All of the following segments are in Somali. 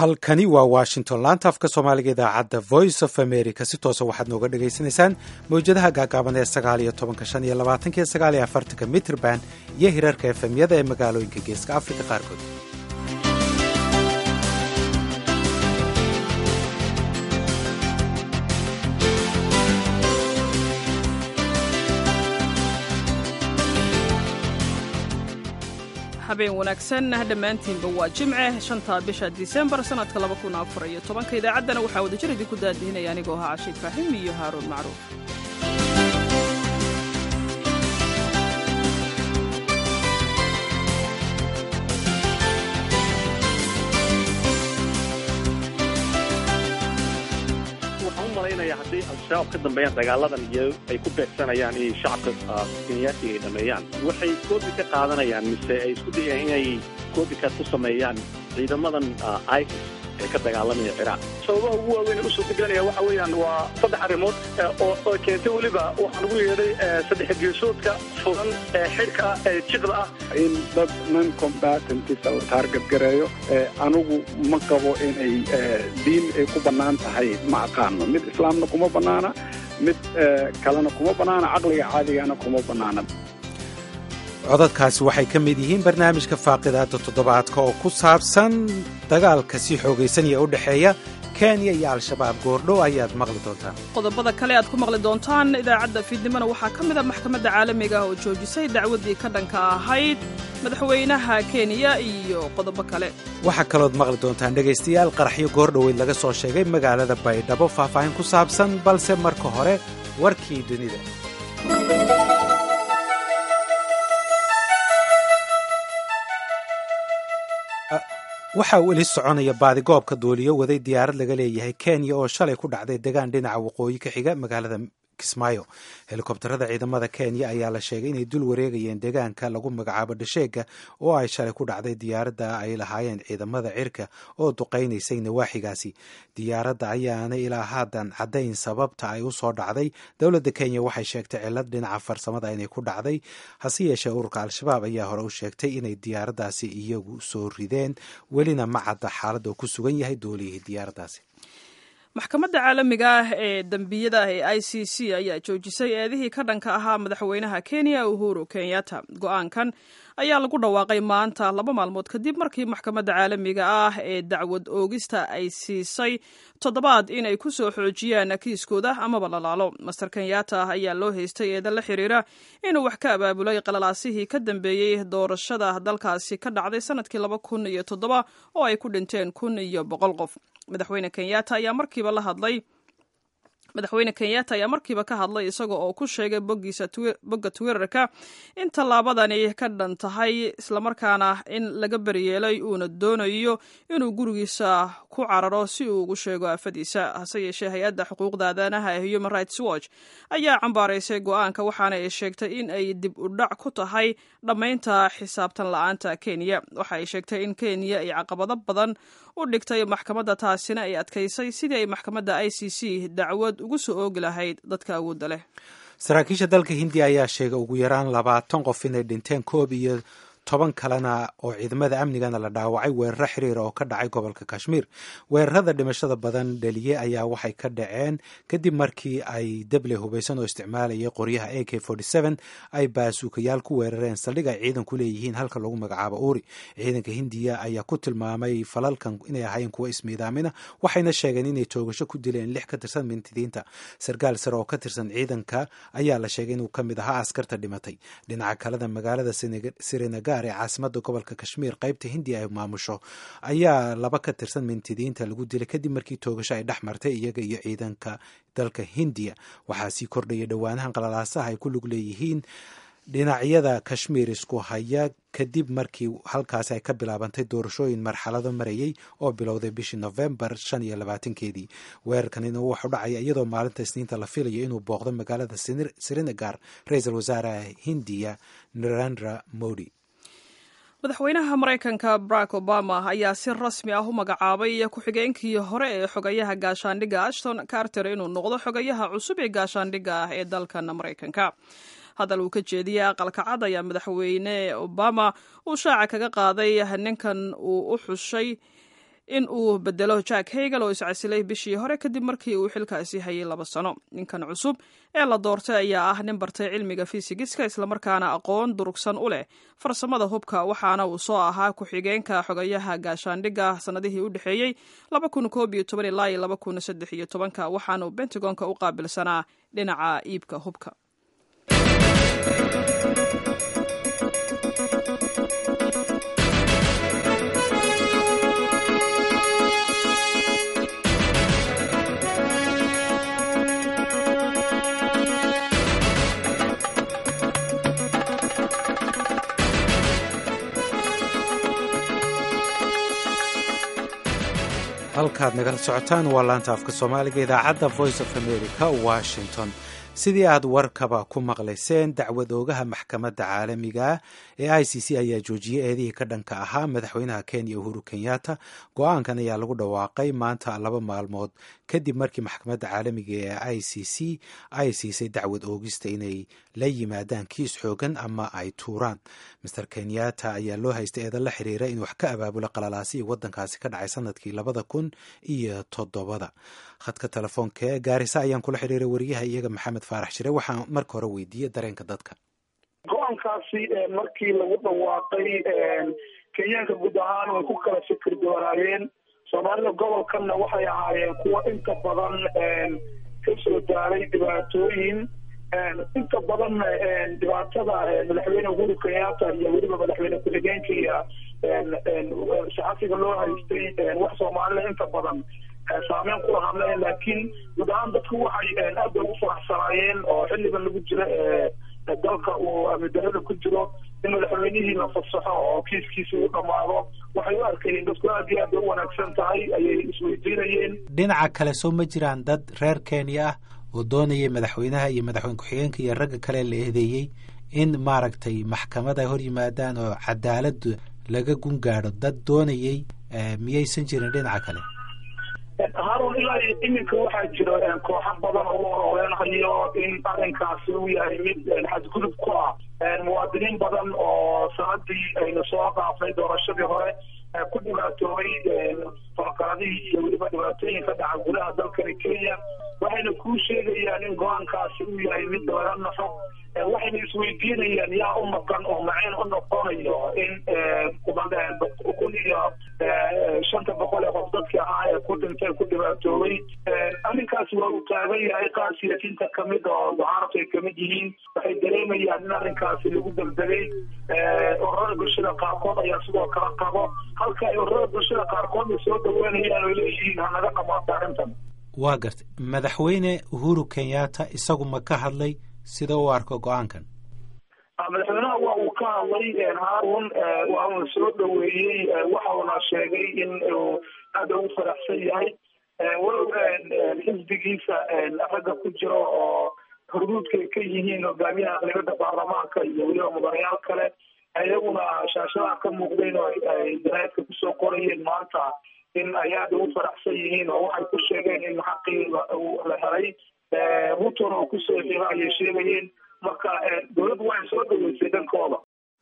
halkani waa washington laanta afka soomaaliga idaacadda voice of america si toosa waxaad nooga dhagaysanaysaan mawjadaha gaagaaban ee 19 mitrban iyo hirarka efemyada ee magaalooyinka geeska afrika qaarkood. habeen wanaagsan dhammaantiinba waa jimce 5 bisha Disembar sanadka 2014 idaacaddana waxaa wada jir idinku daadihinaya anigoo ahaa Cashiid Faahim iyo Haaruun Macruuf. haddii al-shabaab ka dambeeyaan dagaaladan iyo ay ku beegsanayaan inay shacabka kenyaatiga ay dhameeyaan waxay koobi ka qaadanayaan mise ay isku dayayaan inay koobi ka ku sameeyaan ciidamadan ISIS ee ka dagaalamaya Ciraaq. sababaha ugu waaweyn ee u suurtagelinaya waxa weeyaan waa 3 arrimood oo keentay weliba waxaan ugu yeedhay 3 geesoodka furan ee xidhka jiqda ah in dad non-combatants oo target gareeyo anigu ma qabo inay diin ay ku bannaan tahay ma aqaano mid islaamna kuma bannaana mid kalena kuma bannaana caqliga caadigana kuma bannaana. codadkaasi waxay ka mid yihiin barnaamijka faaqidaada toddobaadka oo ku saabsan dagaalka sii xoogaysanaya u dhexeeya kenya iyo al-shabaab. goordhow ayaad maqli doontaan. qodobada kale aad ku maqli doontaan idaacadda fiidnimona waxaa ka mid a maxkamadda caalamiga ah oo joojisay dacwaddii ka dhanka ahayd madaxweynaha kenya iyo qodobo kale. waxaa kalood maqli doontaan dhegaystayaal qaraxyo goordhoweyd laga soo sheegay magaalada baydhabo faahfaahin ku saabsan balse marka hore warkii dunida. waxaa weli soconaya baadigoobka duuliyo waday diyaarad laga leeyahay kenya oo shalay ku dhacday degaan dhinaca waqooyi ka xiga magaalada kismaayo. helikobtarada ciidamada kenya ayaa la sheegay inay dul wareegayeen deegaanka lagu magacaabo dhasheega oo ay shalay ku dhacday diyaaradda ay lahaayeen ciidamada cirka oo duqaynaysay nawaaxigaasi. diyaaradda ayaana ilaa haatan caddayn sababta ay u soo dhacday. dowladda kenya waxay sheegtay cillad dhinaca farsamada inay ku dhacday, hase yeeshee ururka al-shabaab ayaa hore u sheegtay inay diyaaraddaasi iyagu soo rideen. welina ma cadda xaaladda uu ku sugan yahay duuliyihii diyaaraddaasi. maxkamadda caalamiga ah ee dembiyada ee ICC ayaa joojisay eedihii ka dhanka ahaa madaxweynaha Kenya Uhuru Kenyatta. go'aankan ayaa lagu dhawaaqay maanta 2 maalmood kadib markii maxkamadda caalamiga ah ee dacwad oogista ay siisay toddobaad inay ku soo xoojiyaan kiiskooda amaba lalaalo. Master Kenyatta ayaa loo haystay eedan la xiriira inuu wax ka abaabulay qalalaasihii ka dambeeyey doorashada dalkaasi ka dhacday sanadkii 2007 oo ay ku dhinteen 1,100 qof. madaxweyne Kenyatta ayaa markiiba ka hadlay isaga oo ku sheegay bogga Twitterka in tallaabadani ka dhan tahay islamarkaana in laga baryeelay uuna doonayo inuu gurigiisa ku cararo si uu ugu sheego afadiisa. hase yeeshee hay-adda xuquuqda aadanaha ee Human Rights Watch ayaa cambaaraysay go'aanka waxaana ay sheegtay in ay dib u dhac ku tahay dhammaynta xisaabtan la'aanta Kenya. waxa ay sheegtay in Kenya ay caqabado badan u dhigtay maxkamadda, taasina ay adkaysay sidii ay maxkamadda ICC dacwad ugu soo oogi lahayd dadka awoodda leh. saraakiisha dalka hindiya ayaa sheegay ugu yaraan 20 qof inay dhinteen 11 kalena oo ciidamada amnigana la dhaawacay weeraro xiriira oo ka dhacay gobolka Kashmir. weerarada dhimashada badan dhaliye ayaa waxay ka dhaceen kadib markii ay dable hubaysan oo isticmaalayay qoryaha AK-47 ay baasuukayaal ku weerareen saldhig ay ciidan ku leeyihiin halka lagu magacaabo Uri. ciidanka hindiya ayaa ku tilmaamay falalkan inay ahaayeen kuwo ismiidaamina, waxayna sheegeen inay toogasho ku dileen 6 ka tirsan mintidiinta. sarkaal sare oo ka tirsan ciidanka ayaa la sheegay inuu ka mid ahaa askarta dhimatay. dhinaca kalena magaalada Srinagar ee caasimada gobolka Kashmir qaybta hindiya ay maamusho ayaa 2 ka tirsan mintidiinta lagu dilay kadib markii toogasho ay dhex martay iyaga iyo ciidanka dalka hindiya. waxaa sii kordhaya dhowaanahan qalalaasaha ay ku lug leeyihiin dhinacyada Kashmir isku haya kadib markii halkaasi ay ka bilaabantay doorashooyin marxalado marayay oo bilowday bishii November 25-keedii. weerarkanina wuxuu dhacaya iyadoo maalinta Isniinta la filayo inuu booqdo magaalada Srinagar ra'iisul wasaaraha Hindiya Narendra Modi. madaxweynaha Mareykanka Barack Obama ayaa si rasmi ah u magacaabay ku-xigeenkii hore ee xogayaha gaashaandhigga Ashton Carter inuu noqdo xogayaha cusub ee gaashaandhigga ah ee dalkan Mareykanka. hadal uu ka jeediyey aqalka cad ayaa madaxweyne Obama uu shaaca kaga qaaday ninkan uu u xushay in uu bedelo Jack Hagel oo iscasilay bishii hore kadib markii uu xilkaasi hayay 2 sano. Ninkan cusub ee la doortay ayaa ah nin bartay cilmiga fiisigiska islamarkaana aqoon durugsan u leh farsamada hubka, waxaana uu soo ahaa ku-xigeenka xogayaha gaashaandhigga sanadihii u dhexeeyey 2011 ilaa 2013, waxaana uu Pentagonka u qaabilsanaa dhinaca iibka hubka. halkaad nagala socotaan waa laanta afka soomaaliga idaacadda Voice of America Washington. sidii aad warkaba ku maqlayseen, dacwad oogaha maxkamadda caalamiga ee ICC ayaa joojiyey eedihii ka dhanka ahaa madaxweynaha Kenya Uhuru Kenyatta. go-aankan ayaa lagu dhawaaqay maanta 2 maalmood kadib markii maxkamadda caalamiga ee ICC ay siisay dacwad oogista inay la yimaadaan kiis xoogan ama ay tuuraan. Mr Kenyatta ayaa loo haystay eedan la xiriira in wax ka abaabulo qalalaasihii waddankaasi ka dhacay sanadkii 2007. khadka telefoonka ee Gaarisa ayaan kula xiriiray wariyaha iyaga Maxamed Faarax Shire. waxaan marka hore weydiiyey dareenka dadka. go-aankaasi markii lagu dhawaaqay Kenyaanka guud ahaan way ku kala fikir doonaayeen. Soomaalida gobolkanna waxay ahaayeen kuwa inta badan ka soo daaray dhibaatooyin. inta badan dhibaatada madaxweyne Uhuru Kenyatta iyo weliba madaxweyne ku-xigeenka iyo shacabka loo haystay wax Soomaalida inta badan saameyn ku hadleen, laakiin guud ahaan dadku waxay aad ugu faraxsanaayeen oo xilligan lagu jiro dalka uu amnidarada ku jiro in madaxweynihii la fasaxo oo kiiskiisa u dhamaado. waxay u arkayeen dadku aad iyo aad u wanaagsan tahay, ayay isweydiinayeen. dhinaca kale soo ma jiraan dad reer Kenya ah oo doonayay madaxweynaha iyo madaxweyne ku-xigeenka iyo ragga kale la eedeeyey in maaragtay maxkamad ay hor yimaadaan oo cadaalad laga gungaadho? dad doonayay miyaysan jirin dhinaca kale? Harun, ilaa iminka waxaa jira kooxo badan oo oreenayo in arrinkaasi uu yahay mid xadgudub ku ah muwaadiniin badan oo sanadii aynu soo dhaafay doorashadii hore ku dhibaatoobay falqaladihii iyo weliba dhibaatooyin ka dhaca gudaha dalkani Kenya. waxayna kuu sheegayaan in go-aankaasi uu yahay mid laga naxo. waxayna isweydiinayaan yaa u maqan oo maceen u noqonayo in 500 qof dadkii ahaa ee ku dhintay ku dhibaatoobay. arrinkaasi waa uu taagan yahay. qaar siyaasiyiinta kamid oo mucaaradku ay kamid yihiin waxay dareemayaan in arrinkaasi lagu degdegay. ururada bulshada qaarkood ayaa sidoo kale qabo, halka ay ururada bulshada qaarkood soo dhaweynayaan oo leeyihiin hanaga dhamaata arrintan. waa gartay. madaxweyne Uhuru Kenyatta isagu ma ka hadlay sida uu arko go-aankan? madaxweynaha waa uu ka hadlay Harun, waa uu soo dhaweeyey. waxa uuna sheegay in uu aad ugu faraxsan yahay. walow xisbigiisa ragga ku jiro oo hormuudka ka yihiin hogaamiyaha aqlabiyadda baarlamaanka iyo weliba mudanayaal kale, iyaguna shaashadaha ka muuqdeen oo ay jaraa'idka kusoo qorayeen maanta in ay aad ugu faraxsan yihiin oo waxay ku sheegeen in xaqii la helay. Ruutona oo kusoo xiga ayay sheegayeen. marka dowladdu waxay soo dhaweysay dhankooda.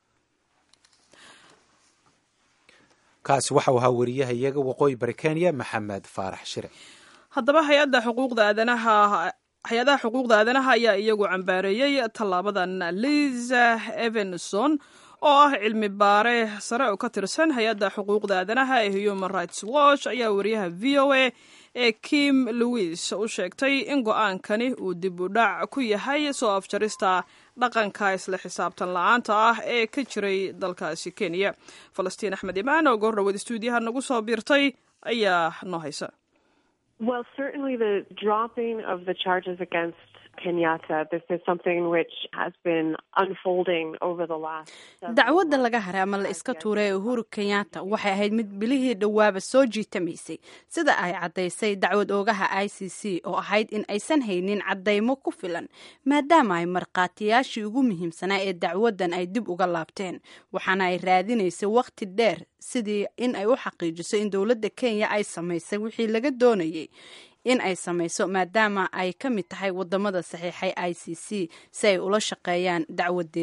kaasi waxa uu ahaa wariyaha iyaga waqooyi bari Kenya Maxamed Faarax Shire. haddaba hay-adaha xuquuqda aadanaha ayaa iyagu cambaareeyey tallaabadan. Liz Evanson oo ah cilmi baare sare oo ka tirsan hay-adda xuquuqda aadanaha ee Human Rights Watch ayaa wariyaha VOA ee Kim Lewis u sheegtay in go-aankani uu dib u dhac ku yahay soo afjarista dhaqanka isla xisaabtan la-aanta ah ee ka jiray dalkaasi Kenya. Falastiin Axmed Imaan oo goordhaweed stuudiyaha nagu soo biirtay ayaa noo haysa. Well, certainly the dropping of the charges against Kenyatta, this is something which has been unfolding over the last. dacwadda laga haray ama la iska tuuray Uhuru Kenyatta waxay ahayd mid bilihii dhawaaba soo jiitamaysay, sida ay caddaysay dacwad oogaha ICC oo ahayd in aysan haynin caddaymo ku filan maadaama ay markhaatiyaashii ugu muhiimsanaa ee dacwaddan ay dib uga laabteen. waxaana ay raadinaysay waqti dheer sidii in ay u xaqiijiso in dowladda Kenya ay samaysay wixii laga doonayay in ay samayso maadaama ay ka mid tahay wadamada saxiixay ICC si ay ula shaqeeyaan dacwadeeda.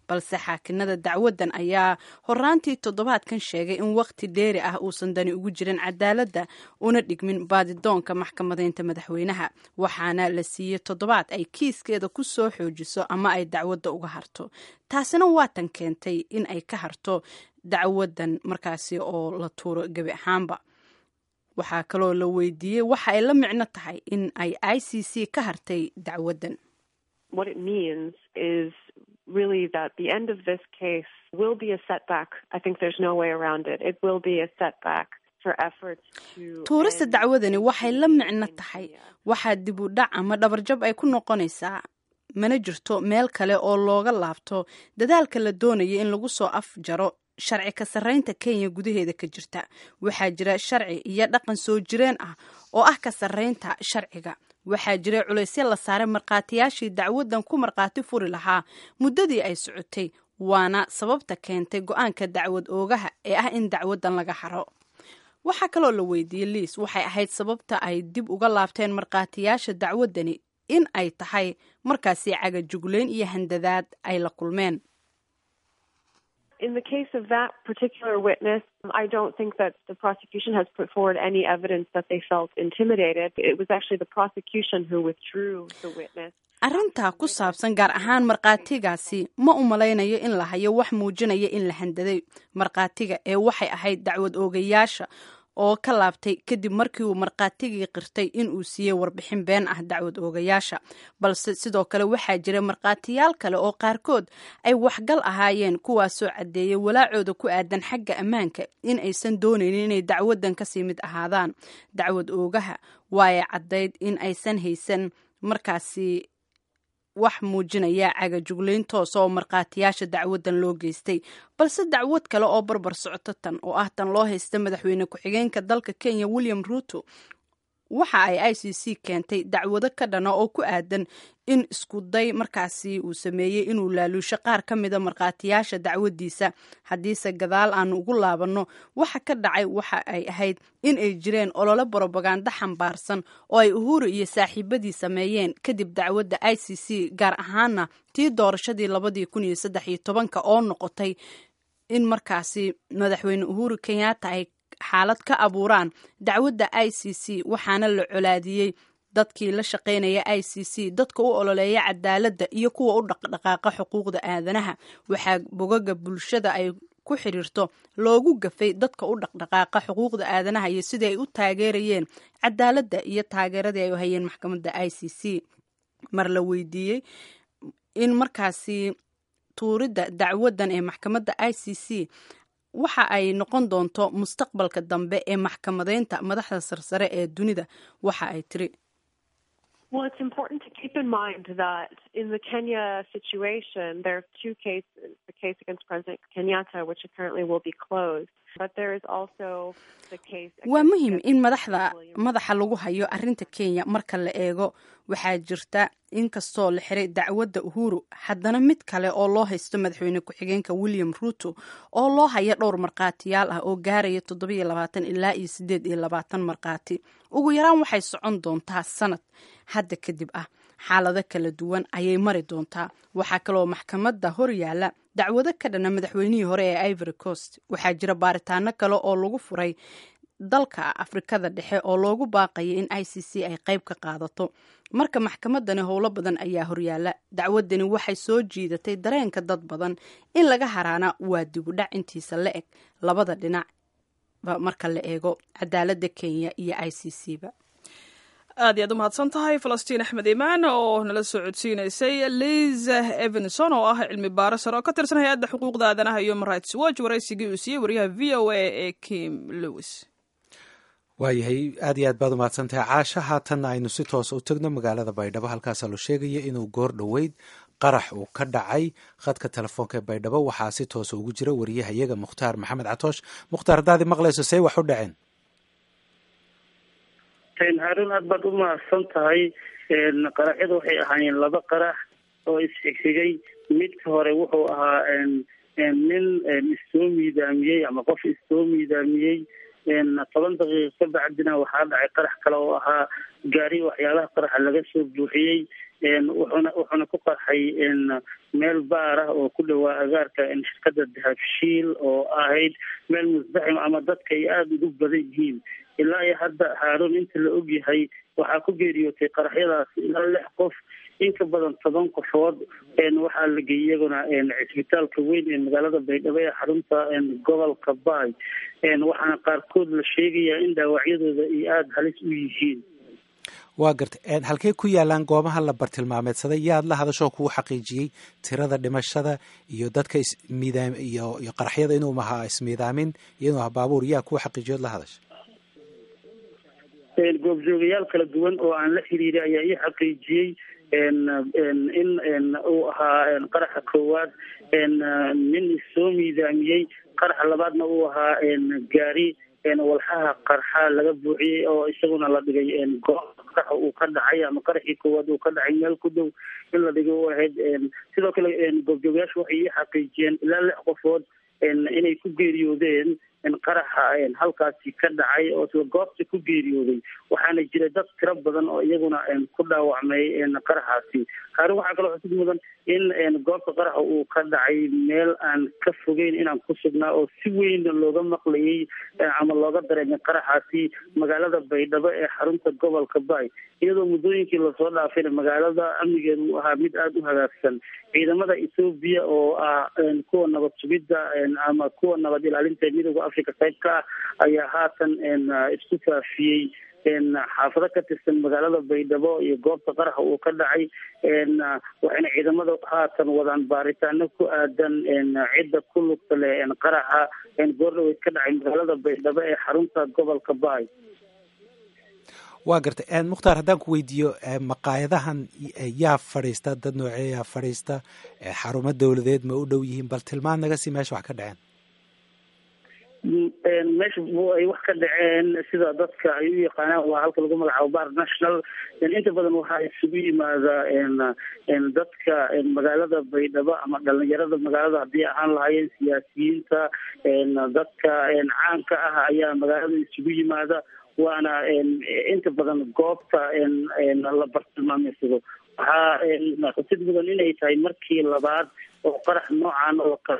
balse xaakinada dacwadan ayaa horaantii toddobaadkan sheegay in waqti dheeri ah uusan dani ugu jirin cadaaladda una dhigmin baadidoonka maxkamadeynta madaxweynaha waxaana la siiyey toddobaad ay kiiskeeda ku soo xoojiso ama ay dacwadda uga harto taasina waatan keentay in ay ka harto dacwadan markaasi oo la tuuro gebi ahaanba waxaa kaloo la weydiiyey waxa ay la micno tahay in ay ICC ka hartay dacwadan. What it means is really that the end of this case will be a setback. I think there's no way around it. It will be a setback for efforts to tuurista dacwadani waxay la micno tahay waxaa dib u dhac ama dhabarjab ay ku noqonaysaa mana jirto meel kale oo looga laabto dadaalka la doonayo in lagu soo afjaro sharci ka sarreynta Kenya gudaheeda ka jirta waxaa jira sharci iyo dhaqan soo jireen ah oo ah ka sarreynta sharciga waxaa jira culaysyo la saaray marqaatiyaashii dacwadan ku marqaati furi lahaa muddadii ay socotay waana sababta keentay go'aanka dacwad oogaha ee ah in dacwadan laga haro waxaa kaloo la weydiiyey Liis waxay ahayd sababta ay dib uga laabteen marqaatiyaasha dacwadani in ay tahay markaasi caga jugleyn iyo handadaad ay la kulmeen. In the case of that particular witness, I don't think that the prosecution has put forward any evidence that they felt intimidated. It was actually the prosecution who withdrew the witness. Arrinta ku saabsan gaar ahaan marqaatigaasi ma u malaynayo in la hayo wax muujinaya in la handaday marqaatiga ee waxay ahayd dacwad oogayaasha oo ka laabtay kadib markii uu marqaatigii qirtay in uu siiyey warbixin been ah dacwad oogayaasha balse sidoo kale waxaa jira marqaatiyaal kale oo qaarkood ay waxgal ahaayeen kuwaasoo caddeeyay walaacooda ku aadan xagga ammaanka in aysan doonaynin inay dacwadan kasii mid ahaadaan dacwad oogaha waaye caddayd in aysan haysan markaasi wax muujinaya caga jugleyn toos oo marqaatiyaasha dacwadan loo geystay balse dacwad kale oo barbar socota tan oo ah tan loo haysta madaxweyne ku-xigeenka dalka Kenya William Ruto waxa ay ICC keentay dacwado ka dhana oo ku aadan in isku day markaasi uu sameeyay inuu laaluusho qaar ka mid ah marqaatiyaasha dacwadiisa hadiise gadaal aan ugu laabano waxa ka dhacay waxa ay ahayd in ay jireen olole propaganda xambaarsan oo ay Uhuru iyo saaxiibadii sameeyeen kadib dacwadda ICC gaar ahaana tii doorashadii 2013 oo noqotay in markaasi madaxweyne Uhuru Kenyatta ay xaalad ka abuuraan dacwadda ICC waxaana la colaadiyey dadkii la shaqeynaya ICC dadka u ololeeya cadaaladda iyo kuwa u dhaqdhaqaaqa xuquuqda aadanaha waxaa bogaga bulshada ay ku xiriirto loogu gafay dadka u dhaqdhaqaaqa xuquuqda aadanaha iyo sidii ay u taageerayeen cadaaladda iyo taageeradii ay u hayeen maxkamadda ICC mar la weydiiyey in markaasi tuuridda dacwadan ee maxkamadda ICC waxa ay noqon doonto mustaqbalka dambe ee maxkamadeynta madaxda sarsare ee dunida waxa ay tiri. Well, it's important to keep in mind that in the Kenya situation, there are two cases, the case against President Kenyatta, which apparently will be closed, but there is also the case waa muhiim in madaxa lagu hayo arrinta Kenya marka la eego waxaa jirta in kastoo la xiray dacwadda Uhuru haddana mid kale oo loo haysto madaxweyne ku-xigeenka William Ruto oo loo haya dhowr marqaatiyaal ah oo gaaraya 27 ilaa 28 marqaati ugu yaraan waxay socon doontaa sanad hadda kadib ah xaalado kala duwan ayay mari doontaa waxaa kaloo maxkamadda hor yaala dacwado ka dhana madaxweynihii hore ee Ivory Coast waxaa jira baaritaano kale oo lagu furay dalka Afrikada dhexe oo loogu baaqayay in ICC ay qayb ka qaadato marka maxkamadani howlo badan ayaa horyaala dacwadani waxay soo jiidatay dareenka dad badan in laga haraana waa dib u dhac intiisa la eg labada dhinac marka la eego cadaaladda Kenya iyo ICC ba aad iyaad u mahadsan tahay Falastiin Axmed Imaan oo nala soo codsiinaysay Liz Evanson oo ah cilmi baaris oo ka tirsan hay'adda xuquuqda aadanaha iyo Human Rights Watch waraysigii uu siiyey wariyaha VOA ee Kim Lewis. waayahay aad iyo aad baad u mahadsantahay caasha haatanna aynu si toos u tagno magaalada Baydhabo halkaasaa loo sheegaya inuu goor dhoweyd qarax uu ka dhacay khadka telefoonka ee Baydhabo waxaa si toos ugu jira wariyahayaga Mukhtaar Maxamed Catoosh. Mukhtaar haddaad maqlayso say wax u dhaceen? Harun aad baad u mahadsan tahay qaraxyadu waxay ahaayeen laba qarax oo isxigxigay midka hore wuxuu ahaa nin istoo miidaamiyey ama qof istoo miidaamiyey toban daqiiqo ka bacdina waxaa dhacay qarax kale oo ahaa gaari waxyaabaha qaraxa laga soo buuxiyey wuxuuna ku qarxay meel baar ah oo ku dhawaa agaarka shirkada dahabshiil oo ahayd meel musdaxim ama dadka ay aada ugu badan yihiin. ilaa iyo hadda haaruun inta la ogyahay waxaa ku geeriyootay qaraxyadaas ilaa 6 qof, in ka badan 10 qofood waxaa la geeyey iyaguna cisbitaalka weyn ee magaalada Baydhabo ee xarunta gobolka Baay, waxaana qaarkood la sheegayaa in dhaawacyadooda ay aada halis u yihiin. waa gartay halkee ku yaalaan goobaha la bartilmaameedsaday? yaad la hadashoo kuu xaqiijiyey tirada dhimashada iyo dadka iyo qaraxyada inuu mahaa ismiidaamin iyo inuu baabuur? yaa kuu xaqiijiyood la hadasha? goobjoogayaal kala duwan oo aan la xiriiray ayaa ii xaqiijiyey in uu ahaa qaraxa koowaad nin soo miidaamiyey, qaraxa labaadna uu ahaa gaari walxaha qarxa laga buuxiyey oo isaguna la dhigay goob qaraxa uu ka dhacay ama qaraxii koowaad uu ka dhacay meel ku dhow in la dhigay u ahayd. sidoo kale goobjoogayaashu waxay ii xaqiijiyeen ilaa 6 qofood inay ku geeriyoodeen qaraxa halkaasi ka dhacay oo isla goobta ku geeriyooday, waxaana jira dad tiro badan oo iyaguna ku dhaawacmay qaraxaasi. haaruun waxaa kaloo xusid mudan in goobta qaraxa uu ka dhacay meel aan ka fogeyn inaan ku sugnaa oo si weyn looga maqlayay ama looga dareemay qaraxaasi magaalada Baydhabo ee xarunta gobolka Baay, iyadoo muddooyinkii lasoo dhaafayna magaalada amnigeedu uu ahaa mid aada u hagaagsan. ciidamada Ethiopia oo ah kuwa nabad sugidda ama kuwa nabad ilaalinta midowga Afrika qaybka ah ayaa haatan isku faafiyey xaafado ka tirsan magaalada Baydhabo iyo goobta qaraxa uu ka dhacay, waxayna ciidamada haatan wadaan baaritaano ku aadan cidda ku lugta leh qaraxa goordhaweyd ka dhacay magaalada Baydhabo ee xarunta gobolka Baay. waa gartay mukhtaar, haddaan ku weydiiyo maqaayadahan yaa fadhiista? dad noocee yaa fadhiista? xarumo dowladeed ma u dhow yihiin? bal tilmaan naga sii meesha wax ka dhaceen. meesha ay wax ka dhaceen sida dadka ay u yaqaanaan waa halka lagu magacaabo Bar National. inta badan waxaa isugu yimaada dadka magaalada Baydhabo ama dhalinyarada magaalada haddii ahaan lahaayeen siyaasiyiinta, dadka caanka ah ayaa magaalada isugu yimaada, waana inta badan goobta la bartilmaameedsado. waxaa xusid mudan inay tahay markii labaad oo qarax noocan oo kale.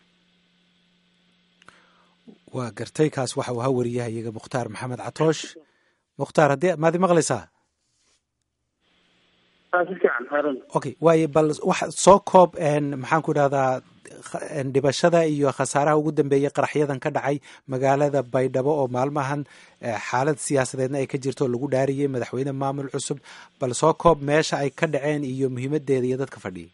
waa gartay, kaas waxa uu ahaa wariyahayaga Mukhtaar Maxamed Catoosh. Mukhtaar, haddii maad maqlaysaa? okay, waaye bal wax soo koob maxaan ku idhahdaa dhibashada iyo khasaaraha ugu dambeeyay qaraxyadan ka dhacay magaalada Baydhabo oo maalmahan xaalad siyaasadeedna ay ka jirto lagu dhaariyey madaxweyne maamul cusub. bal soo koob meesha ay ka dhaceen iyo muhiimadeeda iyo dadka fadhiyay.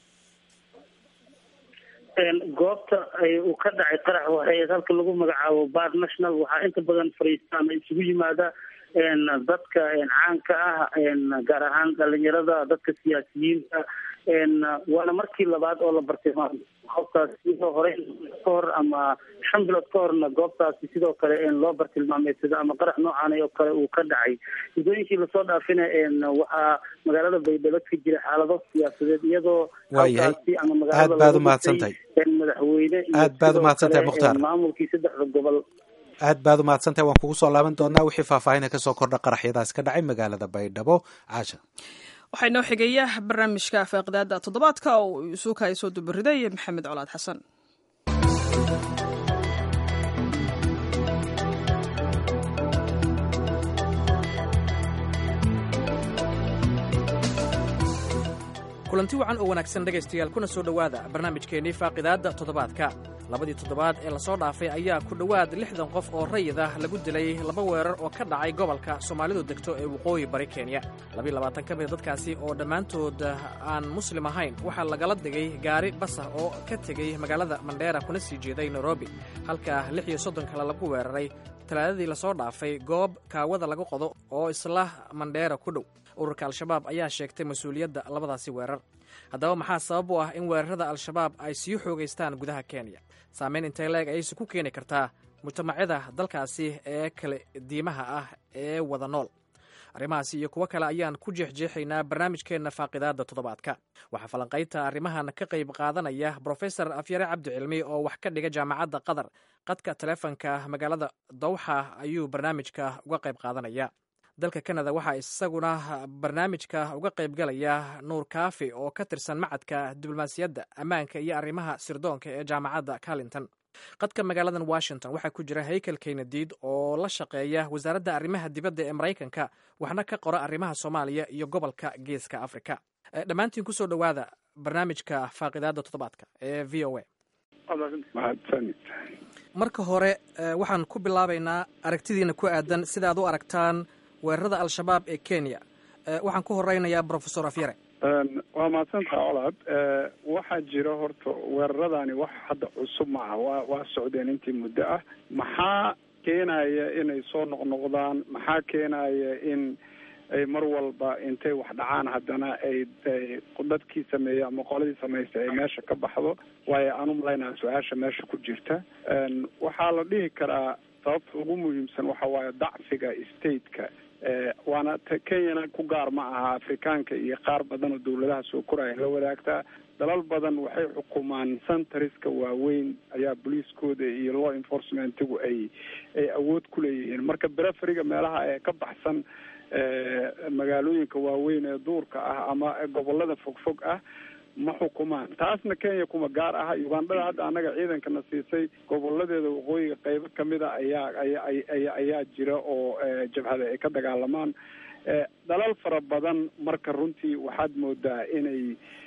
goobta uu ka dhacay qarax waxay halka lagu magacaabo Bar National. waxaa inta badan fariista ama isugu yimaada dadka caanka ah, gaar ahaan dhalinyarada, dadka siyaasiyiinta. waana markii labaad oo la bartilmaamay goobtaasi. hore kahor ama 5 bilood ka horna goobtaasi sidoo kale loo bartilmaameedsada ama qarax noocan oo kale uu ka dhacay. muddooyinkii lasoo dhaafina waxaa magaalada Baydhabo ka jira xaalado siyaasadeed, iyadoo halkaasi ama magaalada aad baad u mahadsantahay madaxweyne aad baad u mahadsantahay Mukhtaar. maamulkii 3 gobol. aad baad u mahadsantahay. waan kugu soo laaban doonaa wixii faahfaahin ka soo kordha qaraxyadaas ka dhacay magaalada Baydhabo. caasha, waxaa inoo xigaya barnaamijka faaqidaada toddobaadka oo uu isu kaysoo dubariday Maxamed Colaad Xasan. kulanti wacan oo wanaagsan dhegaystayaal, kuna soo dhowaada barnaamijkeennii faaqidaadda toddobaadka. 2 toddobaad ee lasoo dhaafay ayaa ku dhowaad 60 qof oo rayid ah lagu dilay 2 weerar oo ka dhacay gobolka Soomaalidu degto ee waqooyi bari Kenya. 22 ka mid dadkaasi oo dhammaantood aan muslim ahayn waxaa lagala digay gaari bas ah oo ka tegey magaalada Mandera kuna sii jeeday Nairobi, halka 36 kale lagu weeraray talaadadii lasoo dhaafay goob kaawada lagu qodo oo isla Mandera ku dhow. ururka Al-Shabaab ayaa sheegtay mas'uuliyadda labadaasi weerar. haddaba maxaa sabab u ah in weerarada Al-Shabaab ay sii xoogaystaan gudaha Kenya? saameyn intee leeg ayay ku keeni kartaa mujtamacyada dalkaasi ee kale diimaha ah ee wada nool? arrimahaasi iyo kuwo kale ayaan ku jeexjeexaynaa barnaamijkeenna faaqidaadda toddobaadka. waxaa falanqaynta arrimahan ka qayb qaadanaya brofesor afyare cabdi cilmi oo wax ka dhiga jaamacadda qatar. qadka taleefonka magaalada dowxa ayuu barnaamijka uga qayb qaadanaya. dalka canada waxaa isaguna barnaamijka uga qaybgalaya nuur kaafi oo ka tirsan macadka diblomaasiyadda ammaanka iyo arrimaha sirdoonka ee jaamacadda carlington. qadka magaaladan washington waxaa ku jira haykel keynadiid oo la shaqeeya wasaaradda arrimaha dibadda ee maraykanka, waxna ka qora arrimaha soomaaliya iyo gobolka geeska afrika. dhammaantiin kusoo dhowaada barnaamijka faaqidaadda toddobaadka ee v o a. marka hore waxaan ku bilaabaynaa aragtidiina ku aadan sida aad u aragtaan weerarada al-shabaab ee kenya. waxaan ku horeynayaa brofesor afyare. waa mahadsantaha colaad. waxaa jira horta weeraradani wax hadda cusub maaha, waa socdeen intii muddo ah. maxaa keenaya inay soo noqnoqdaan? maxaa keenaya in ay mar walba intay wax dhacaan haddana ay dadkii sameeya ama qoladii samaystay ay meesha ka baxdo? waayo aan u malaynaa su-aasha meesha ku jirta. waxaa la dhihi karaa sababta ugu muhiimsan waxa waaye dacfiga stateka. waana kenyana ku gaar ma aha, afrikaanka iyo qaar badan oo dawladaha soo koraya la wadaagtaa. dalal badan waxay xukumaan centariska waaweyn ayaa booliiskooda iyo law enforcementigu ay awood ku leeyihiin. marka bereferiga meelaha ee ka baxsan magaalooyinka waaweyn ee duurka ah ama gobolada fogfog ah ma xukumaan. taasna kenya kuma gaar aha. ugandhada hadda annaga ciidankana siisay goboladeeda waqooyiga qaybo kamida ayaa jira oo jabhada ay ka dagaalamaan. dalal fara badan marka runtii waxaad moodaa inay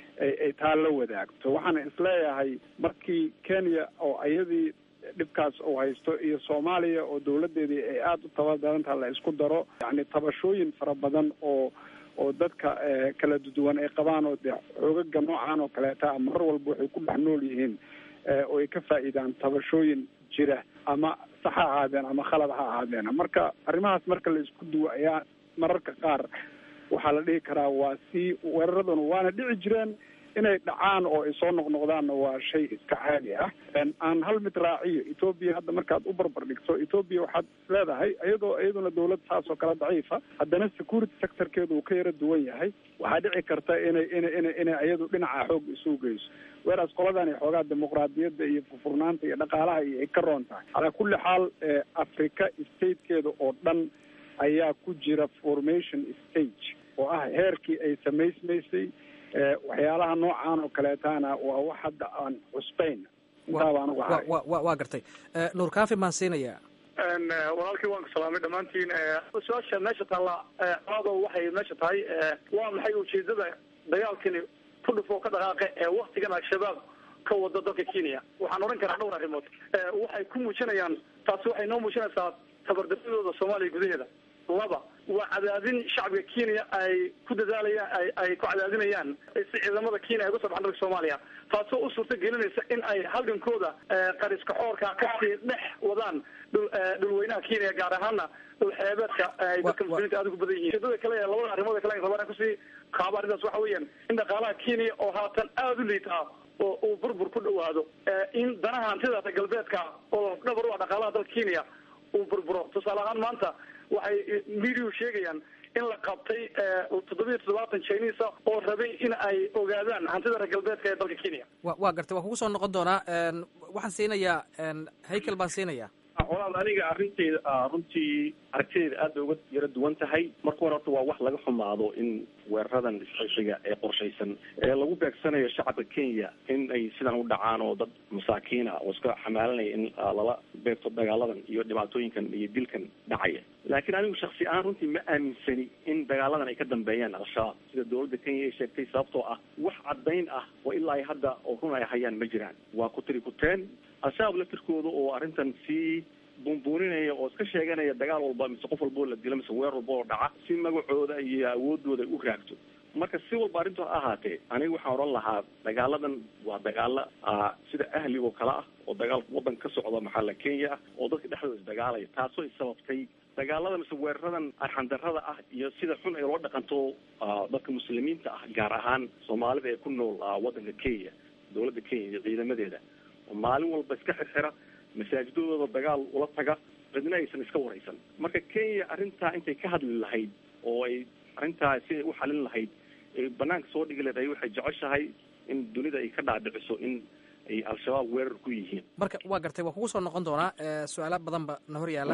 ay taa la wadaagto. waxaana isleeyahay markii kenya oo iyadii dhibkaas uu haysto iyo soomaaliya oo dawladeedii ay aada u tabadarantaha la isku daro, yani tabashooyin fara badan oo dadka kala duwan ay qabaan oo dee xoogaga noocan oo kaleeta mar walba waxay ku dhex nool yihiin oo ay ka faa'iidaan tabashooyin jira, ama sax ha ahaadeen ama khalad ha ahaadeen. marka arrimahaas marka la isku duwo ayaa mararka qaar waxaa la dhihi karaa waa sii weeraraduna waana dhici jireen. inay dhacaan oo ay soo noqnoqdaanna waa shay iska caadi ah. aan hal mid raaciyo, Ethiopia hadda markaad u barbar dhigto, Ethiopia waxaad leedahay iyaduna dawlad saas oo kale daciifa, haddana security sectorkeedu uu ka yara duwan yahay. waxaa dhici karta inay iyadu dhinaca xoog isu geyso, whereas qoladani xoogaa dimuqraadiyadda iyo furfurnaanta iyo dhaqaalaha iyo ay ka roon tahay. calaa kulli xaal Africa statekeeda oo dhan ayaa ku jira formation stage oo ah heerkii ay samaysmaysay. waxyaalaha noocaan oo kaleetaana waa wax hadda aan cusbayn. intaa baan uga haray. waa gartay. nuur kaafi maan siinayaa. walaalkii waan ku salaamay dhammaantiin. su-aasha meesha taalla colaado waxay meesha tahay waa maxay ujeedada dagaalkani ku dhufoo ka dhaqaaqe ee waktigan al-shabaab ka wada dalka kenya? waxaan odhan karaa dhowr arrimood. waxay ku muujinayaan, taasi waxay noo muujinaysaa tabardaradooda soomaaliya gudaheeda. laba, waa cadaadin shacbiga kenya ay ku dadaalayaan, ay ku cadaadinayaan si ciidamada kenya ay uga soo baxaan dalka soomaaliya, taasoo u suurta gelinaysa in ay halgankooda qariska xoorka kasii dhex wadaan dhulweynaha kenya, gaar ahaana dhulxeebeedka ay dadka muslimiinta aada ugu badan yihiin. ujeedada kale ee labada arrimood kale ay rabaan kusii qaaba arrintaas waxa weeyaan in dhaqaalaha kenya oo haatan aada u liitaa oo uu burbur ku dhawaado, in danaha hantida galbeedka oo dhabar u ah dhaqaalaha dalka kenya uu burburo. tusaale ahaan maanta waxay mediau sheegayaan in la qabtay 770 Chinese oo rabay in ay ogaadaan hantida reer galbeedka ee dalka Kenya. waa gartay, waa kugu soo noqon doonaa. waxaan siinayaa haykel baan siinayaa. walaal aniga runtii aragtideeda aad bay uga yara duwan tahay. marka hore horta waa wax laga xumaado in weeraradan isxishiga ee qorshaysan ee lagu beegsanayo shacabka Kenya in ay sidan u dhacaan oo dad masaakiina oo iska xamaalanaya in lala beegto dagaaladan iyo dhibaatooyinkan iyo dilkan dhacaya. laakiin anigu shakhsi ahaan runtii ma aaminsani in dagaaladan ay ka dambeeyaan al-shabaab sida dawladda Kenya ay sheegtay, sababtoo ah wax caddayn ah oo ilaa ay hadda oo run ay hayaan ma jiraan. waa ku tiri kuteen al-shabaab laftirkooda oo arrintan sii buunbuuninaya oo iska sheeganaya dagaal walba mise qof walboo la dilo mise weer walba oo dhaca si magacooda iyo awoodooda ay u raagto. marka si walba arrintu ha ahaatee aniga waxaan odhan lahaa dagaaladan waa dagaalo sida ahliga oo kale ah oo dagaal waddan ka socda maxalla Kenya ah oo dadka dhexdooda isdagaalaya, taasoo ay sababtay dagaalada mise weeraradan arxandarrada ah iyo sida xun ay loo dhaqanto dadka muslimiinta ah, gaar ahaan Soomaalida ee ku nool waddanka Kenya. dawladda Kenya iyo ciidamadeeda oo maalin walba iska xirxira masaajidooda dagaal ula taga, cidna aysan iska waraysan. marka Kenya arrintaa intay ka hadli lahayd oo ay arrintaa siday u xalin lahayd banaanka soo dhigi lahayd waxay jeceshahay in dunida ay ka dhaadhiciso in ay al-shabaab weerar ku yihiin. marka waa gartay waa kugu soo noqon doonaa su-aalo badanba na hor yaalla.